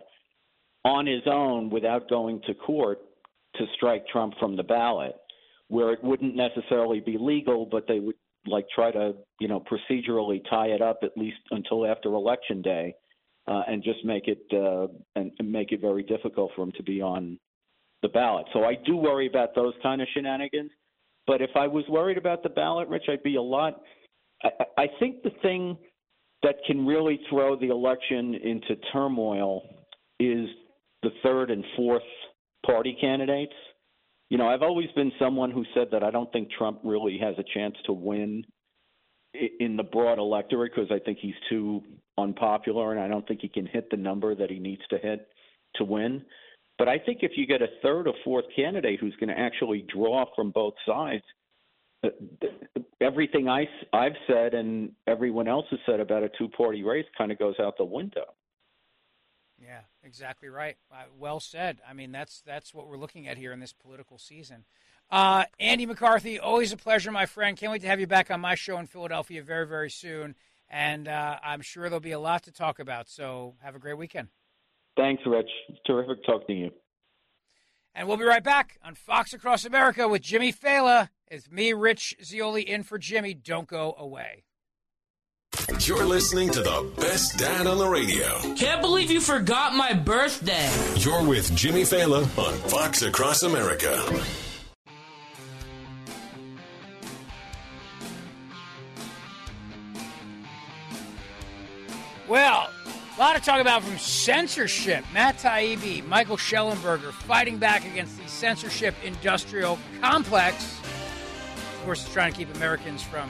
on his own without going to court to strike Trump from the ballot, where it wouldn't necessarily be legal, but they would like try to, you know, procedurally tie it up at least until after Election Day, uh, and just make it uh, and, and make it very difficult for him to be on the ballot. So I do worry about those kind of shenanigans. But if I was worried about the ballot, Rich, I'd be a lot. I, I think the thing that can really throw the election into turmoil is the third and fourth party candidates. You know, I've always been someone who said that I don't think Trump really has a chance to win in the broad electorate because I think he's too unpopular and I don't think he can hit the number that he needs to hit to win. But I think if you get a third or fourth candidate who's going to actually draw from both sides, everything I, I've said and everyone else has said about a two-party race kind of goes out the window. Yeah, Yeah, exactly right. Uh, well said. I mean, that's that's what we're looking at here in this political season. Uh, Andy McCarthy, always a pleasure, my friend. Can't wait to have you back on my show in Philadelphia very, very soon. And uh, I'm sure there'll be a lot to talk about. So have a great weekend. Thanks, Rich. It's terrific talking to you. And we'll be right back on Fox Across America with Jimmy Fela. It's me, Rich Zeoli, in for Jimmy. Don't go away. You're listening to the best dad on the radio. Can't believe you forgot my birthday. You're with Jimmy Fela on Fox Across America. Well, a lot to talk about from censorship. Matt Taibbi, Michael Schellenberger fighting back against the censorship industrial complex. Of course, it's trying to keep Americans from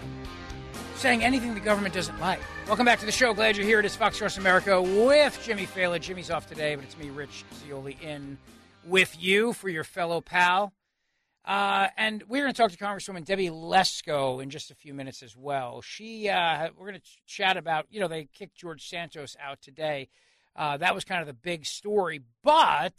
saying anything the government doesn't like. Welcome back to the show. Glad you're here. It is Fox Across America with Jimmy Fela. Jimmy's off today, but it's me, Rich Zeoli, in with you for your fellow pal. Uh, and we're going to talk to Congresswoman Debbie Lesko in just a few minutes as well. She, uh, we're going to ch- chat about, you know, they kicked George Santos out today. Uh, that was kind of the big story, but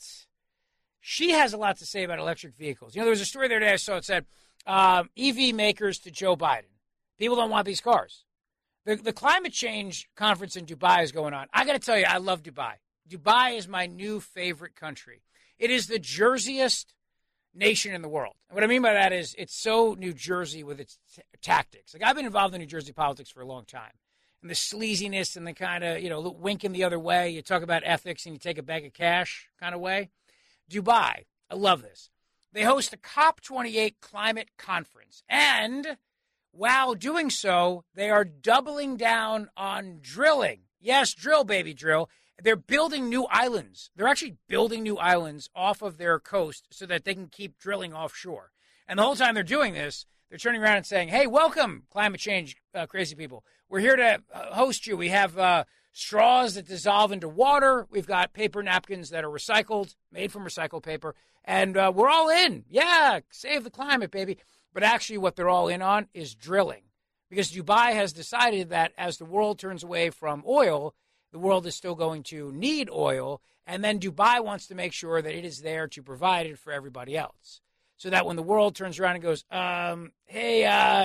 she has a lot to say about electric vehicles. You know, there was a story the other day I saw. It said uh, E V makers to Joe Biden. People don't want these cars. The, the climate change conference in Dubai is going on. I got to tell you, I love Dubai. Dubai is my new favorite country. It is the Jerseyest nation in the world. And what I mean by that is it's so New Jersey with its t- tactics. Like, I've been involved in New Jersey politics for a long time. And the sleaziness and the kind of, you know, winking the other way. You talk about ethics and you take a bag of cash kind of way. Dubai, I love this. They host a COP twenty-eight climate conference. And while doing so, they are doubling down on drilling. Yes, drill, baby, drill. They're building new islands. They're actually building new islands off of their coast so that they can keep drilling offshore. And the whole time they're doing this, they're turning around and saying, hey, welcome, climate change uh, crazy people. We're here to uh, host you. We have uh, straws that dissolve into water. We've got paper napkins that are recycled, made from recycled paper. And uh, we're all in. Yeah, save the climate, baby. But actually what they're all in on is drilling. Because Dubai has decided that as the world turns away from oil, the world is still going to need oil, and then Dubai wants to make sure that it is there to provide it for everybody else. So that when the world turns around and goes, um, hey, uh,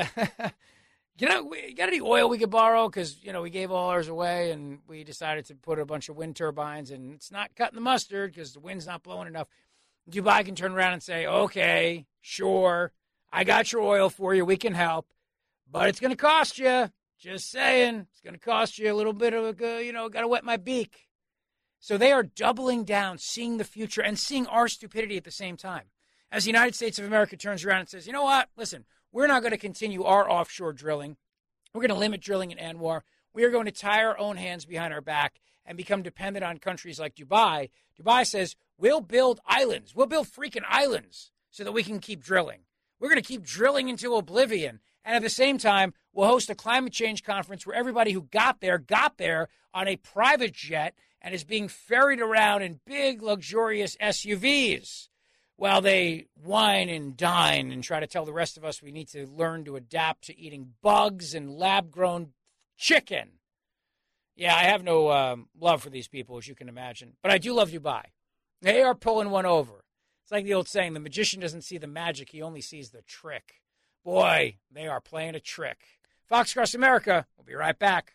you know, we got any oil we could borrow? Because, you know, we gave all ours away, and we decided to put a bunch of wind turbines, and it's not cutting the mustard because the wind's not blowing enough. Dubai can turn around and say, okay, sure, I got your oil for you. We can help, but it's going to cost you. Just saying, it's going to cost you a little bit of a, you know, got to wet my beak. So they are doubling down, seeing the future, and seeing our stupidity at the same time. As the United States of America turns around and says, you know what, listen, we're not going to continue our offshore drilling. We're going to limit drilling in Anwar. We are going to tie our own hands behind our back and become dependent on countries like Dubai. Dubai says, we'll build islands. We'll build freaking islands so that we can keep drilling. We're going to keep drilling into oblivion. And at the same time, we'll host a climate change conference where everybody who got there got there on a private jet and is being ferried around in big, luxurious S U Vs while they wine and dine and try to tell the rest of us we need to learn to adapt to eating bugs and lab-grown chicken. Yeah, I have no um, love for these people, as you can imagine. But I do love Dubai. They are pulling one over. It's like the old saying, the magician doesn't see the magic, he only sees the trick. Boy, they are playing a trick. Fox Across America, we'll be right back.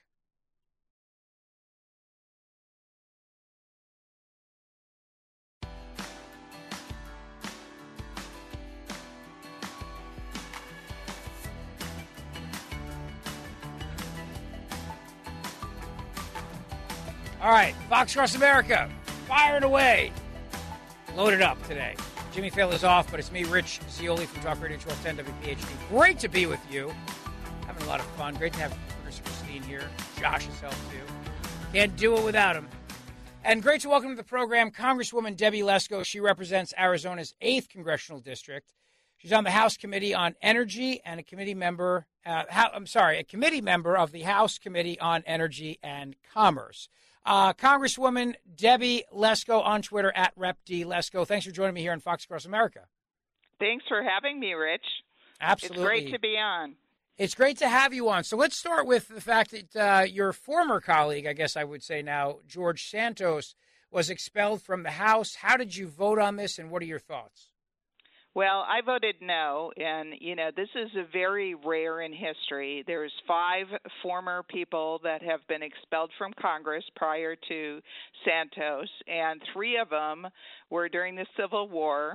All right, Fox Across America, firing away. Loaded up today. Jimmy Fela is off, but it's me, Rich Zeoli from Talk Radio twelve ten W P H D. Great to be with you. Having a lot of fun. Great to have producer Christine here. Josh has helped too. Can't do it without him. And great to welcome to the program Congresswoman Debbie Lesko. She represents Arizona's eighth Congressional District. She's on the House Committee on Energy and a committee member, uh, how, I'm sorry, a committee member of the House Committee on Energy and Commerce. Uh, Congresswoman Debbie Lesko on Twitter at Rep D Lesko. Thanks for joining me here on Fox Across America. Thanks for having me, Rich. Absolutely. It's great to be on. It's great to have you on. So let's start with the fact that uh, your former colleague, I guess I would say now, George Santos, was expelled from the House. How did you vote on this, and what are your thoughts? Well, I voted no, and you know this is a very rare in history. There's five former people that have been expelled from Congress prior to Santos, and three of them were during the Civil War,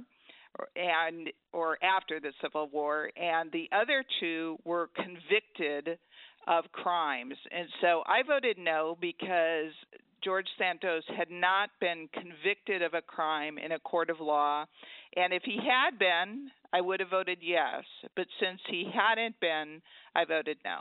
and or after the Civil War, and the other two were convicted of crimes. And so I voted no because George Santos had not been convicted of a crime in a court of law. And if he had been, I would have voted yes. But since he hadn't been, I voted no.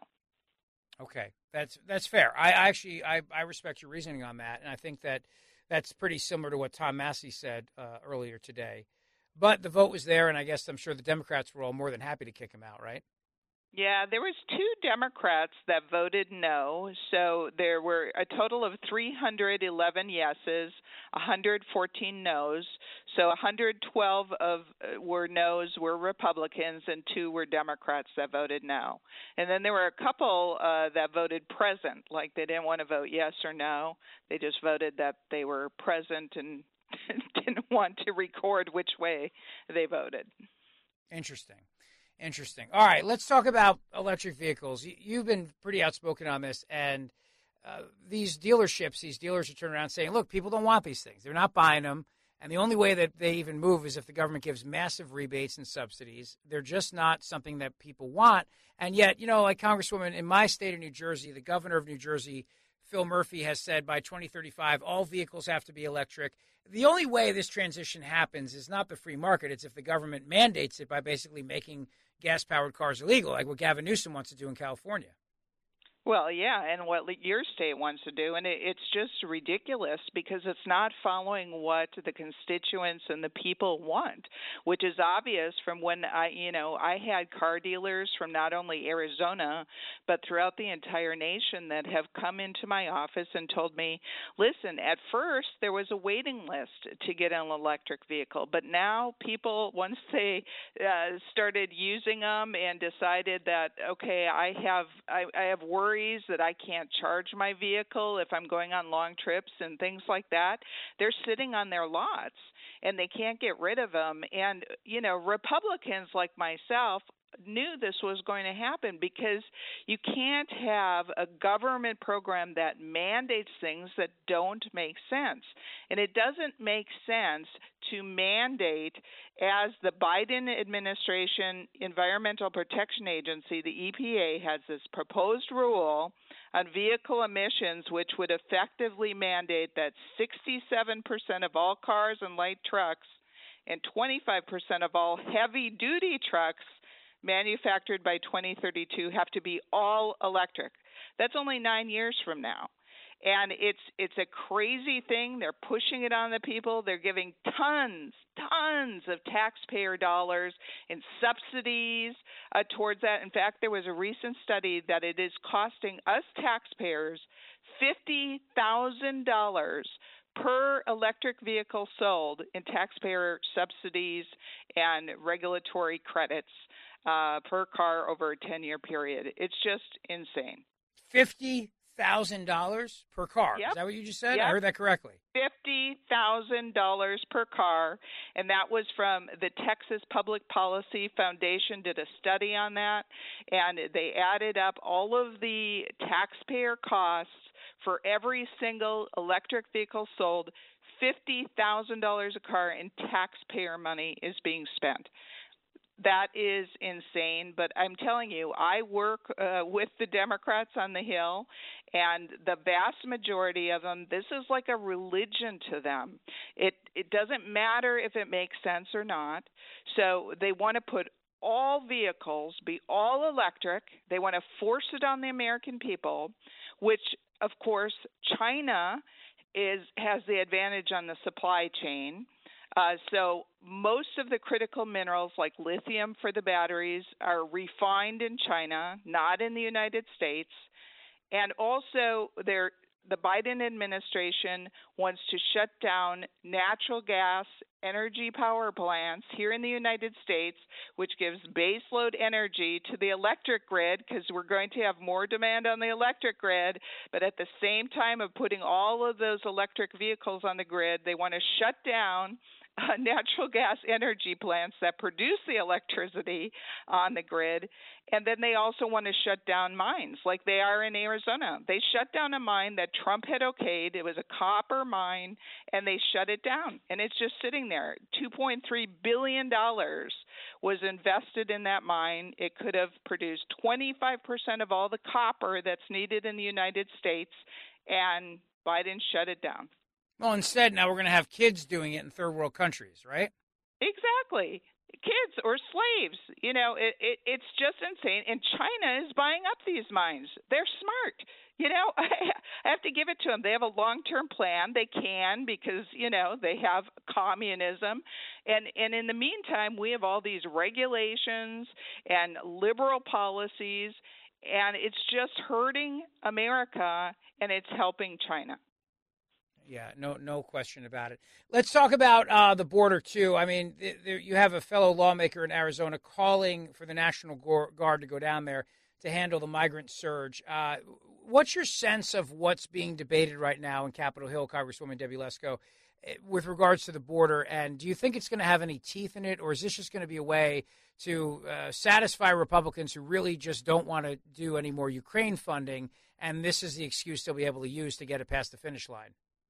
Okay, that's that's fair. I actually I, I respect your reasoning on that, and I think that that's pretty similar to what Tom Massey said uh, earlier today. But the vote was there, and I guess I'm sure the Democrats were all more than happy to kick him out, right? Yeah, there was two Democrats that voted no. So there were a total of three hundred eleven yeses, one hundred fourteen noes. So one hundred twelve of uh, were noes were Republicans, and two were Democrats that voted no. And then there were a couple uh, that voted present, like they didn't want to vote yes or no. They just voted that they were present and didn't want to record which way they voted. Interesting. Interesting. All right, let's talk about electric vehicles. You've been pretty outspoken on this, and uh, these dealerships, these dealers are turning around saying, look, people don't want these things. They're not buying them, and the only way that they even move is if the government gives massive rebates and subsidies. They're just not something that people want. And yet, you know, like Congresswoman, in my state of New Jersey, the governor of New Jersey, Phil Murphy, has said by twenty thirty-five, all vehicles have to be electric. The only way this transition happens is not the free market. It's if the government mandates it by basically making gas-powered cars illegal, like what Gavin Newsom wants to do in California. Well, yeah, and what your state wants to do, and it, it's just ridiculous because it's not following what the constituents and the people want, which is obvious from when I, you know, I had car dealers from not only Arizona but throughout the entire nation that have come into my office and told me, listen, at first there was a waiting list to get an electric vehicle, but now people, once they uh, started using them and decided that, okay, I have, I, I have worries that I can't charge my vehicle if I'm going on long trips and things like that, they're sitting on their lots and they can't get rid of them. And, you know, Republicans like myself knew this was going to happen because you can't have a government program that mandates things that don't make sense. And it doesn't make sense to mandate, as the Biden administration Environmental Protection Agency, the E P A, has this proposed rule on vehicle emissions which would effectively mandate that sixty-seven percent of all cars and light trucks and twenty-five percent of all heavy-duty trucks manufactured by twenty thirty-two have to be all electric. That's only nine years from now. And it's it's a crazy thing. They're pushing it on the people. They're giving tons, tons of taxpayer dollars in subsidies uh, towards that. In fact, there was a recent study that it is costing us taxpayers fifty thousand dollars per electric vehicle sold in taxpayer subsidies and regulatory credits uh, per car over a ten-year period. It's just insane. fifty thousand dollars per car. Yep. Is that what you just said? Yep. I heard that correctly. fifty thousand dollars per car, and that was from the Texas Public Policy Foundation did a study on that, and they added up all of the taxpayer costs for every single electric vehicle sold. fifty thousand dollars a car in taxpayer money is being spent. That is insane, but I'm telling you, I work uh, with the Democrats on the Hill, and the vast majority of them, this is like a religion to them. It it doesn't matter if it makes sense or not. So they want to put all vehicles be all electric. They want to force it on the American people, which, of course, China is has the advantage on the supply chain. Uh, so most of the critical minerals like lithium for the batteries are refined in China, not in the United States. And also the Biden administration wants to shut down natural gas energy power plants here in the United States, which gives baseload energy to the electric grid because we're going to have more demand on the electric grid. But at the same time of putting all of those electric vehicles on the grid, they want to shut down Uh, natural gas energy plants that produce the electricity on the grid. And then they also want to shut down mines like they are in Arizona. They shut down a mine that Trump had okayed. It was a copper mine, and they shut it down. And it's just sitting there. two point three billion dollars was invested in that mine. It could have produced twenty-five percent of all the copper that's needed in the United States, and Biden shut it down. Well, instead, now we're going to have kids doing it in third world countries, right? Exactly. Kids or slaves. You know, it, it, it's just insane. And China is buying up these mines. They're smart. You know, I have to give it to them. They have a long-term plan. They can because, you know, they have communism. And, and in the meantime, we have all these regulations and liberal policies, and it's just hurting America, and it's helping China. Yeah, no, no question about it. Let's talk about uh, the border too. I mean, th- th- you have a fellow lawmaker in Arizona calling for the National Guard to go down there to handle the migrant surge. Uh, what's your sense of what's being debated right now in Capitol Hill, Congresswoman Debbie Lesko, with regards to the border? And do you think it's going to have any teeth in it, or is this just going to be a way to uh, satisfy Republicans who really just don't want to do any more Ukraine funding, and this is the excuse they'll be able to use to get it past the finish line?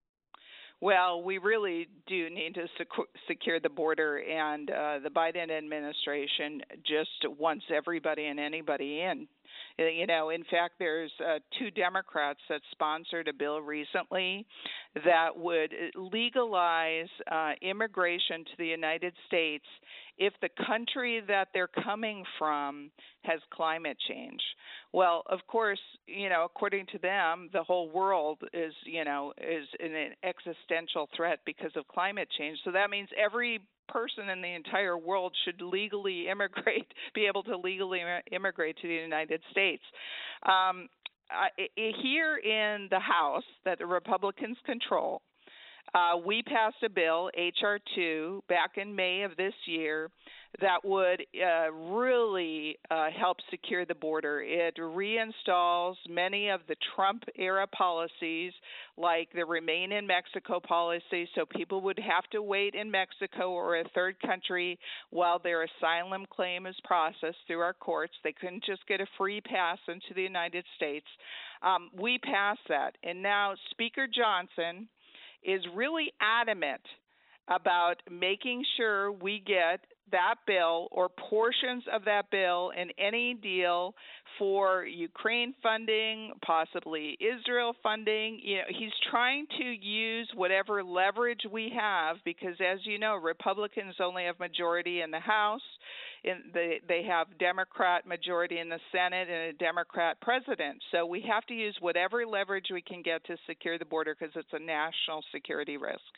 Well, we really do need to secu- secure the border, and uh, the Biden administration just wants everybody and anybody in. You know, in fact, there's uh, two Democrats that sponsored a bill recently that would legalize uh, immigration to the United States if the country that they're coming from has climate change. Well, of course, you know, according to them, the whole world is, you know, is in an existential threat because of climate change. So that means every person in the entire world should legally immigrate, be able to legally immigrate to the United States. Um, I, here in the House that the Republicans control, Uh, we passed a bill, H R two, back in May of this year that would uh, really uh, help secure the border. It reinstalls many of the Trump-era policies, like the Remain in Mexico policy, so people would have to wait in Mexico or a third country while their asylum claim is processed through our courts. They couldn't just get a free pass into the United States. Um, we passed that, and now Speaker Johnson is really adamant about making sure we get that bill or portions of that bill in any deal for Ukraine funding, possibly Israel funding. You know, he's trying to use whatever leverage we have because, as you know, Republicans only have majority in the House. In the, they have Democrat majority in the Senate and a Democrat president. So we have to use whatever leverage we can get to secure the border because it's a national security risk.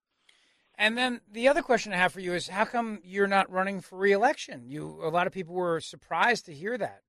And then the other question I have for you is, how come you're not running for re-election? You, a lot of people were surprised to hear that.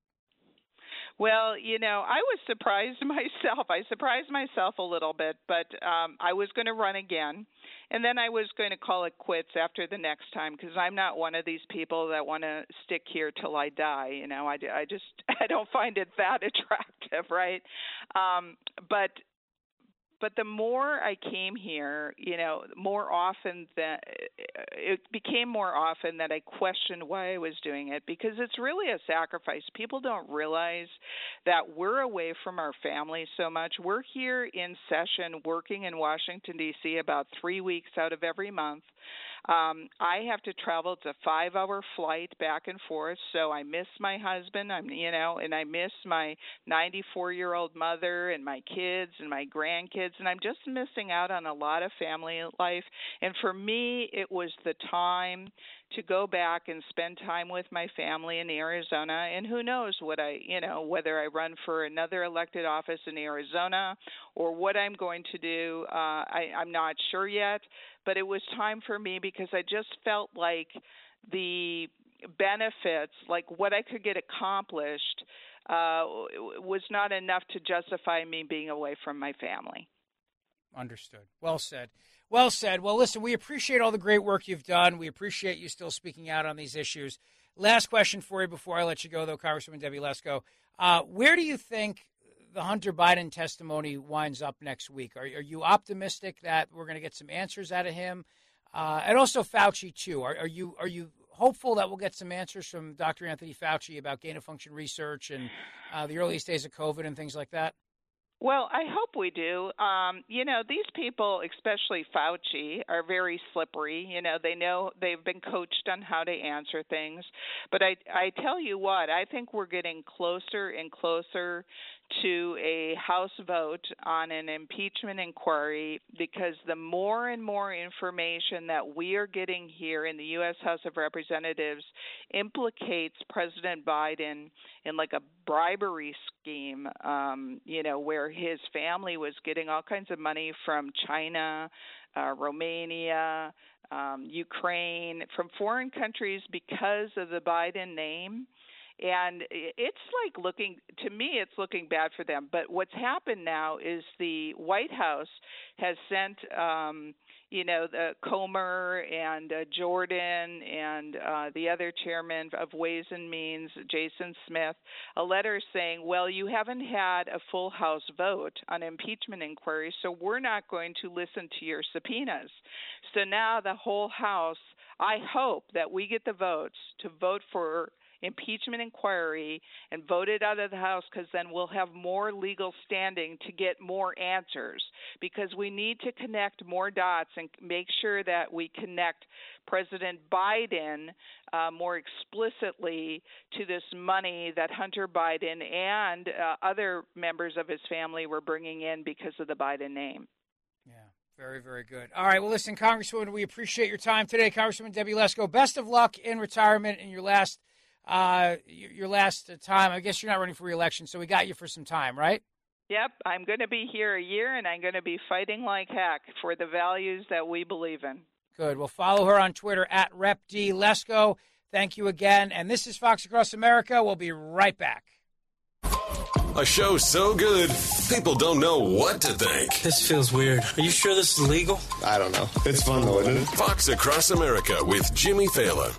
Well, you know, I was surprised myself. I surprised myself a little bit, but um, I was going to run again. And then I was going to call it quits after the next time because I'm not one of these people that want to stick here till I die. You know, I, I just I don't find it that attractive, right? Um, but But the more I came here, you know, more often that it became more often that I questioned why I was doing it because it's really a sacrifice. People don't realize that we're away from our families so much. We're here in session working in Washington, D C about three weeks out of every month. Um, I have to travel. It's a five-hour flight back and forth, so I miss my husband. I'm, you know, and I miss my ninety-four-year-old mother and my kids and my grandkids, and I'm just missing out on a lot of family life. And for me, it was the time to go back and spend time with my family in Arizona. And who knows what I, you know, whether I run for another elected office in Arizona or what I'm going to do. Uh, I, I'm not sure yet, but it was time for me because I just felt like the benefits, like what I could get accomplished, uh, was not enough to justify me being away from my family. Understood. Well said. Well said. Well, listen, we appreciate all the great work you've done. We appreciate you still speaking out on these issues. Last question for you before I let you go, though, Congresswoman Debbie Lesko. Uh, where do you think the Hunter Biden testimony winds up next week? Are, are you optimistic that we're going to get some answers out of him? Uh, and also Fauci, too. Are, are you are you hopeful that we'll get some answers from Doctor Anthony Fauci about gain-of-function research and uh, the earliest days of COVID and things like that? Well, I hope we do. Um, you know, these people, especially Fauci, are very slippery. You know, they know they've been coached on how to answer things. But I, I tell you what, I think we're getting closer and closer to a House vote on an impeachment inquiry, because the more and more information that we are getting here in the U S House of Representatives implicates President Biden in like a bribery scheme, um, you know, where his family was getting all kinds of money from China, uh, Romania, um, Ukraine, from foreign countries because of the Biden name. And it's like looking, to me, it's looking bad for them. But what's happened now is the White House has sent, um, you know, the Comer and uh, Jordan and uh, the other chairman of Ways and Means, Jason Smith, a letter saying, well, you haven't had a full House vote on impeachment inquiry, so we're not going to listen to your subpoenas. So now the whole House, I hope that we get the votes to vote for impeachment inquiry and vote it out of the House, because then we'll have more legal standing to get more answers, because we need to connect more dots and make sure that we connect President Biden uh, more explicitly to this money that Hunter Biden and uh, other members of his family were bringing in because of the Biden name. Yeah. Very, very good. All right. Well, listen, Congresswoman, we appreciate your time today. Congresswoman Debbie Lesko, best of luck in retirement in your last Uh, your last time. I guess you're not running for re-election, so we got you for some time, right? Yep, I'm going to be here a year, and I'm going to be fighting like heck for the values that we believe in. Good. Well, follow her on Twitter at Rep D Lesko. Thank you again. And this is Fox Across America. We'll be right back. A show so good, people don't know what to think. This feels weird. Are you sure this is legal? I don't know. It's fun, though, isn't it? Fox Across America with Jimmy Fallon.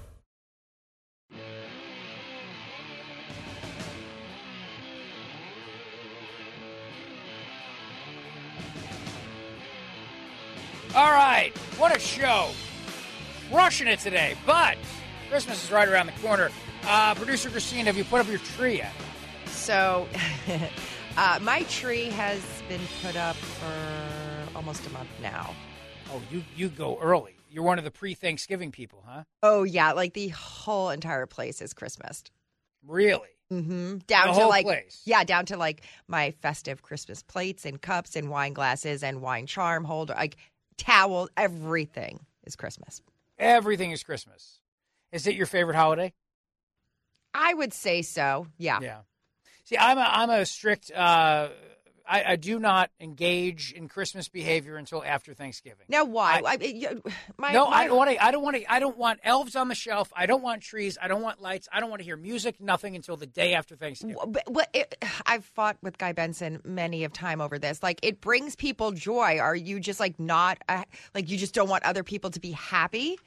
All right, what a show. Crushing it today, but Christmas is right around the corner. Uh, Producer Christine, have you put up your tree yet? So, uh, my tree has been put up for almost a month now. Oh, you, you go early. You're one of the pre-Thanksgiving people, huh? Oh, yeah, like the whole entire place is Christmas. Really? Mm-hmm. Down the to whole like, place. Yeah, down to like my festive Christmas plates and cups and wine glasses and wine charm holder, like towel, everything is Christmas. Everything is Christmas. Is it your favorite holiday? I would say so. Yeah. Yeah. See, I'm a, I'm a strict. Uh, I, I do not engage in Christmas behavior until after Thanksgiving. Now, why? I, I, you, my, no, my, I don't want to. I don't want to. I don't want elves on the shelf. I don't want trees. I don't want lights. I don't want to hear music. Nothing until the day after Thanksgiving. But, but it, I've fought with Guy Benson many of time over this. Like, it brings people joy. Are you just like not uh, like you just don't want other people to be happy?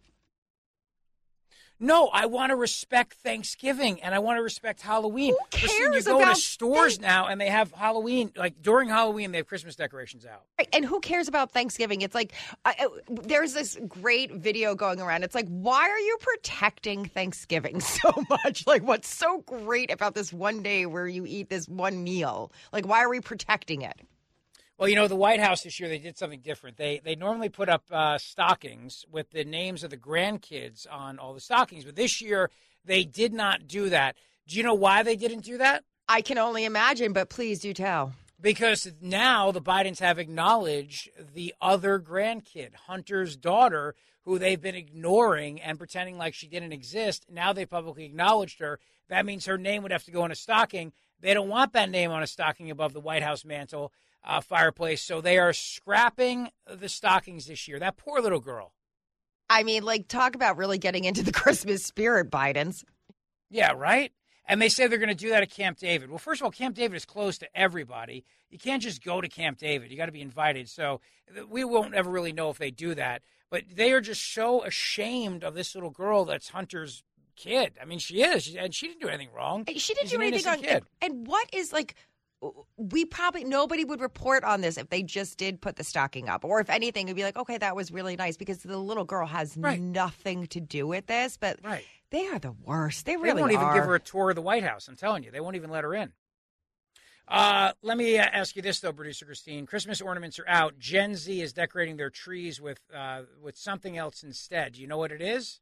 No, I want to respect Thanksgiving and I want to respect Halloween. Who cares Listen, you go about to stores th- now and they have Halloween, like during Halloween, they have Christmas decorations out. Right. And who cares about Thanksgiving? It's like uh, there's this great video going around. It's like, why are you protecting Thanksgiving so much? Like, what's so great about this one day where you eat this one meal? Like, why are we protecting it? Well, you know, the White House this year, they did something different. They they normally put up uh, stockings with the names of the grandkids on all the stockings. But this year, they did not do that. Do you know why they didn't do that? I can only imagine, but please do tell. Because now the Bidens have acknowledged the other grandkid, Hunter's daughter, who they've been ignoring and pretending like she didn't exist. Now they publicly acknowledged her. That means her name would have to go on a stocking. They don't want that name on a stocking above the White House mantle. Uh, fireplace. So they are scrapping the stockings this year. That poor little girl. I mean, like, talk about really getting into the Christmas spirit, Bidens. Yeah, right? And they say they're going to do that at Camp David. Well, first of all, Camp David is closed to everybody. You can't just go to Camp David. You got to be invited. So we won't ever really know if they do that. But they are just so ashamed of this little girl that's Hunter's kid. I mean, she is. She, and she didn't do anything wrong. She didn't She's do an anything wrong. innocent kid. And, and what is, like, we probably, nobody would report on this if they just did put the stocking up. Or if anything, it'd be like, okay, that was really nice because the little girl has Right. nothing to do with this. But Right. they are the worst. They They really won't even are. give her a tour of the White House. I'm telling you. They won't even let her in. Uh, let me uh, ask you this, though, Producer Christine. Christmas ornaments are out. Gen Z is decorating their trees with uh, with something else instead. Do you know what it is?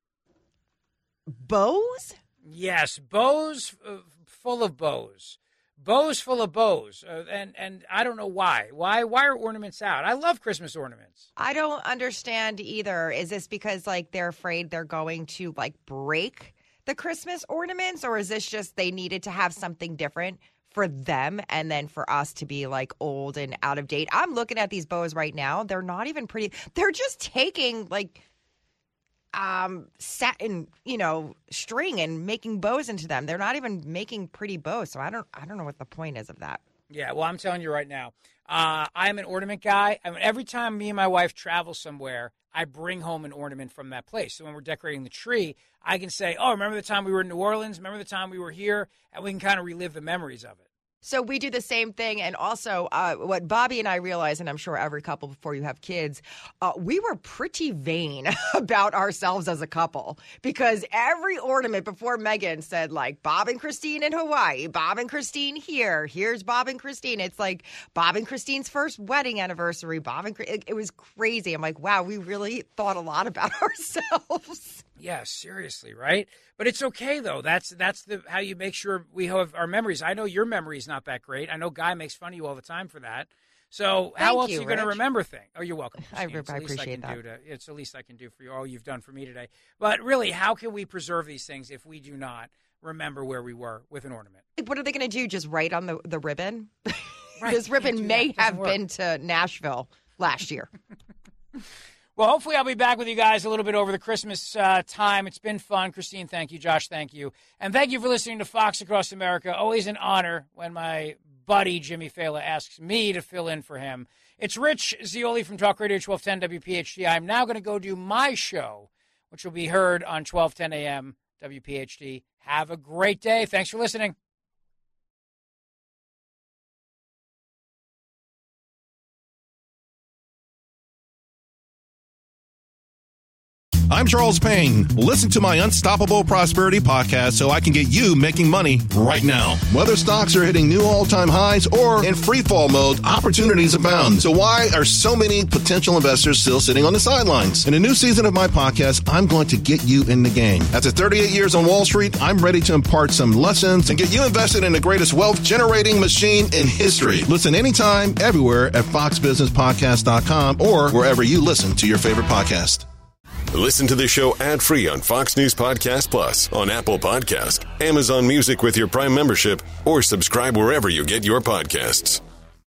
Bows? Yes, bows uh, full of bows. Bows full of bows. Uh, and, and I don't know why. Why Why are ornaments out? I love Christmas ornaments. I don't understand either. Is this because, like, they're afraid they're going to, like, break the Christmas ornaments? Or is this just they needed to have something different for them and then for us to be, like, old and out of date? I'm looking at these bows right now. They're not even pretty. They're just taking, like, um, satin, you know, string and making bows into them. They're not even making pretty bows. So I don't, I don't know what the point is of that. Yeah, well, I'm telling you right now, uh, I'm an ornament guy. I mean, every time me and my wife travel somewhere, I bring home an ornament from that place. So when we're decorating the tree, I can say, oh, remember the time we were in New Orleans? Remember the time we were here? And we can kind of relive the memories of it. So we do the same thing. And also uh, what Bobby and I realize, and I'm sure every couple before you have kids, uh, we were pretty vain about ourselves as a couple because every ornament before Megan said, like, Bob and Christine in Hawaii, Bob and Christine here, here's Bob and Christine. It's like Bob and Christine's first wedding anniversary. Bob and it, it was crazy. I'm like, wow, we really thought a lot about ourselves. Yeah, seriously, right? But it's okay, though. That's that's the how you make sure we have our memories. I know your memory is not that great. I know Guy makes fun of you all the time for that. So Thank how else you, are you going to Rich. remember things? Oh, you're welcome, I, Christine. It's the I least appreciate I can that. do to, it's the least I can do for you, all you've done for me today. But really, how can we preserve these things if we do not remember where we were with an ornament? Like, what are they going to do? Just write on the, the ribbon? Right, This ribbon can't do may that. It doesn't have work. been to Nashville last year. Well, hopefully I'll be back with you guys a little bit over the Christmas uh, time. It's been fun. Christine, thank you. Josh, thank you. And thank you for listening to Fox Across America. Always an honor when my buddy Jimmy Fallon asks me to fill in for him. It's Rich Zeoli from Talk Radio twelve ten W P H D. I'm now going to go do my show, which will be heard on twelve ten a.m. W P H D. Have a great day. Thanks for listening. I'm Charles Payne. Listen to my Unstoppable Prosperity podcast so I can get you making money right now. Whether stocks are hitting new all-time highs or in free fall mode, opportunities abound. So why are so many potential investors still sitting on the sidelines? In a new season of my podcast, I'm going to get you in the game. After thirty-eight years on Wall Street, I'm ready to impart some lessons and get you invested in the greatest wealth-generating machine in history. Listen anytime, everywhere at fox business podcast dot com or wherever you listen to your favorite podcast. Listen to the show ad-free on Fox News Podcast Plus, on Apple Podcast, Amazon Music with your Prime membership, or subscribe wherever you get your podcasts.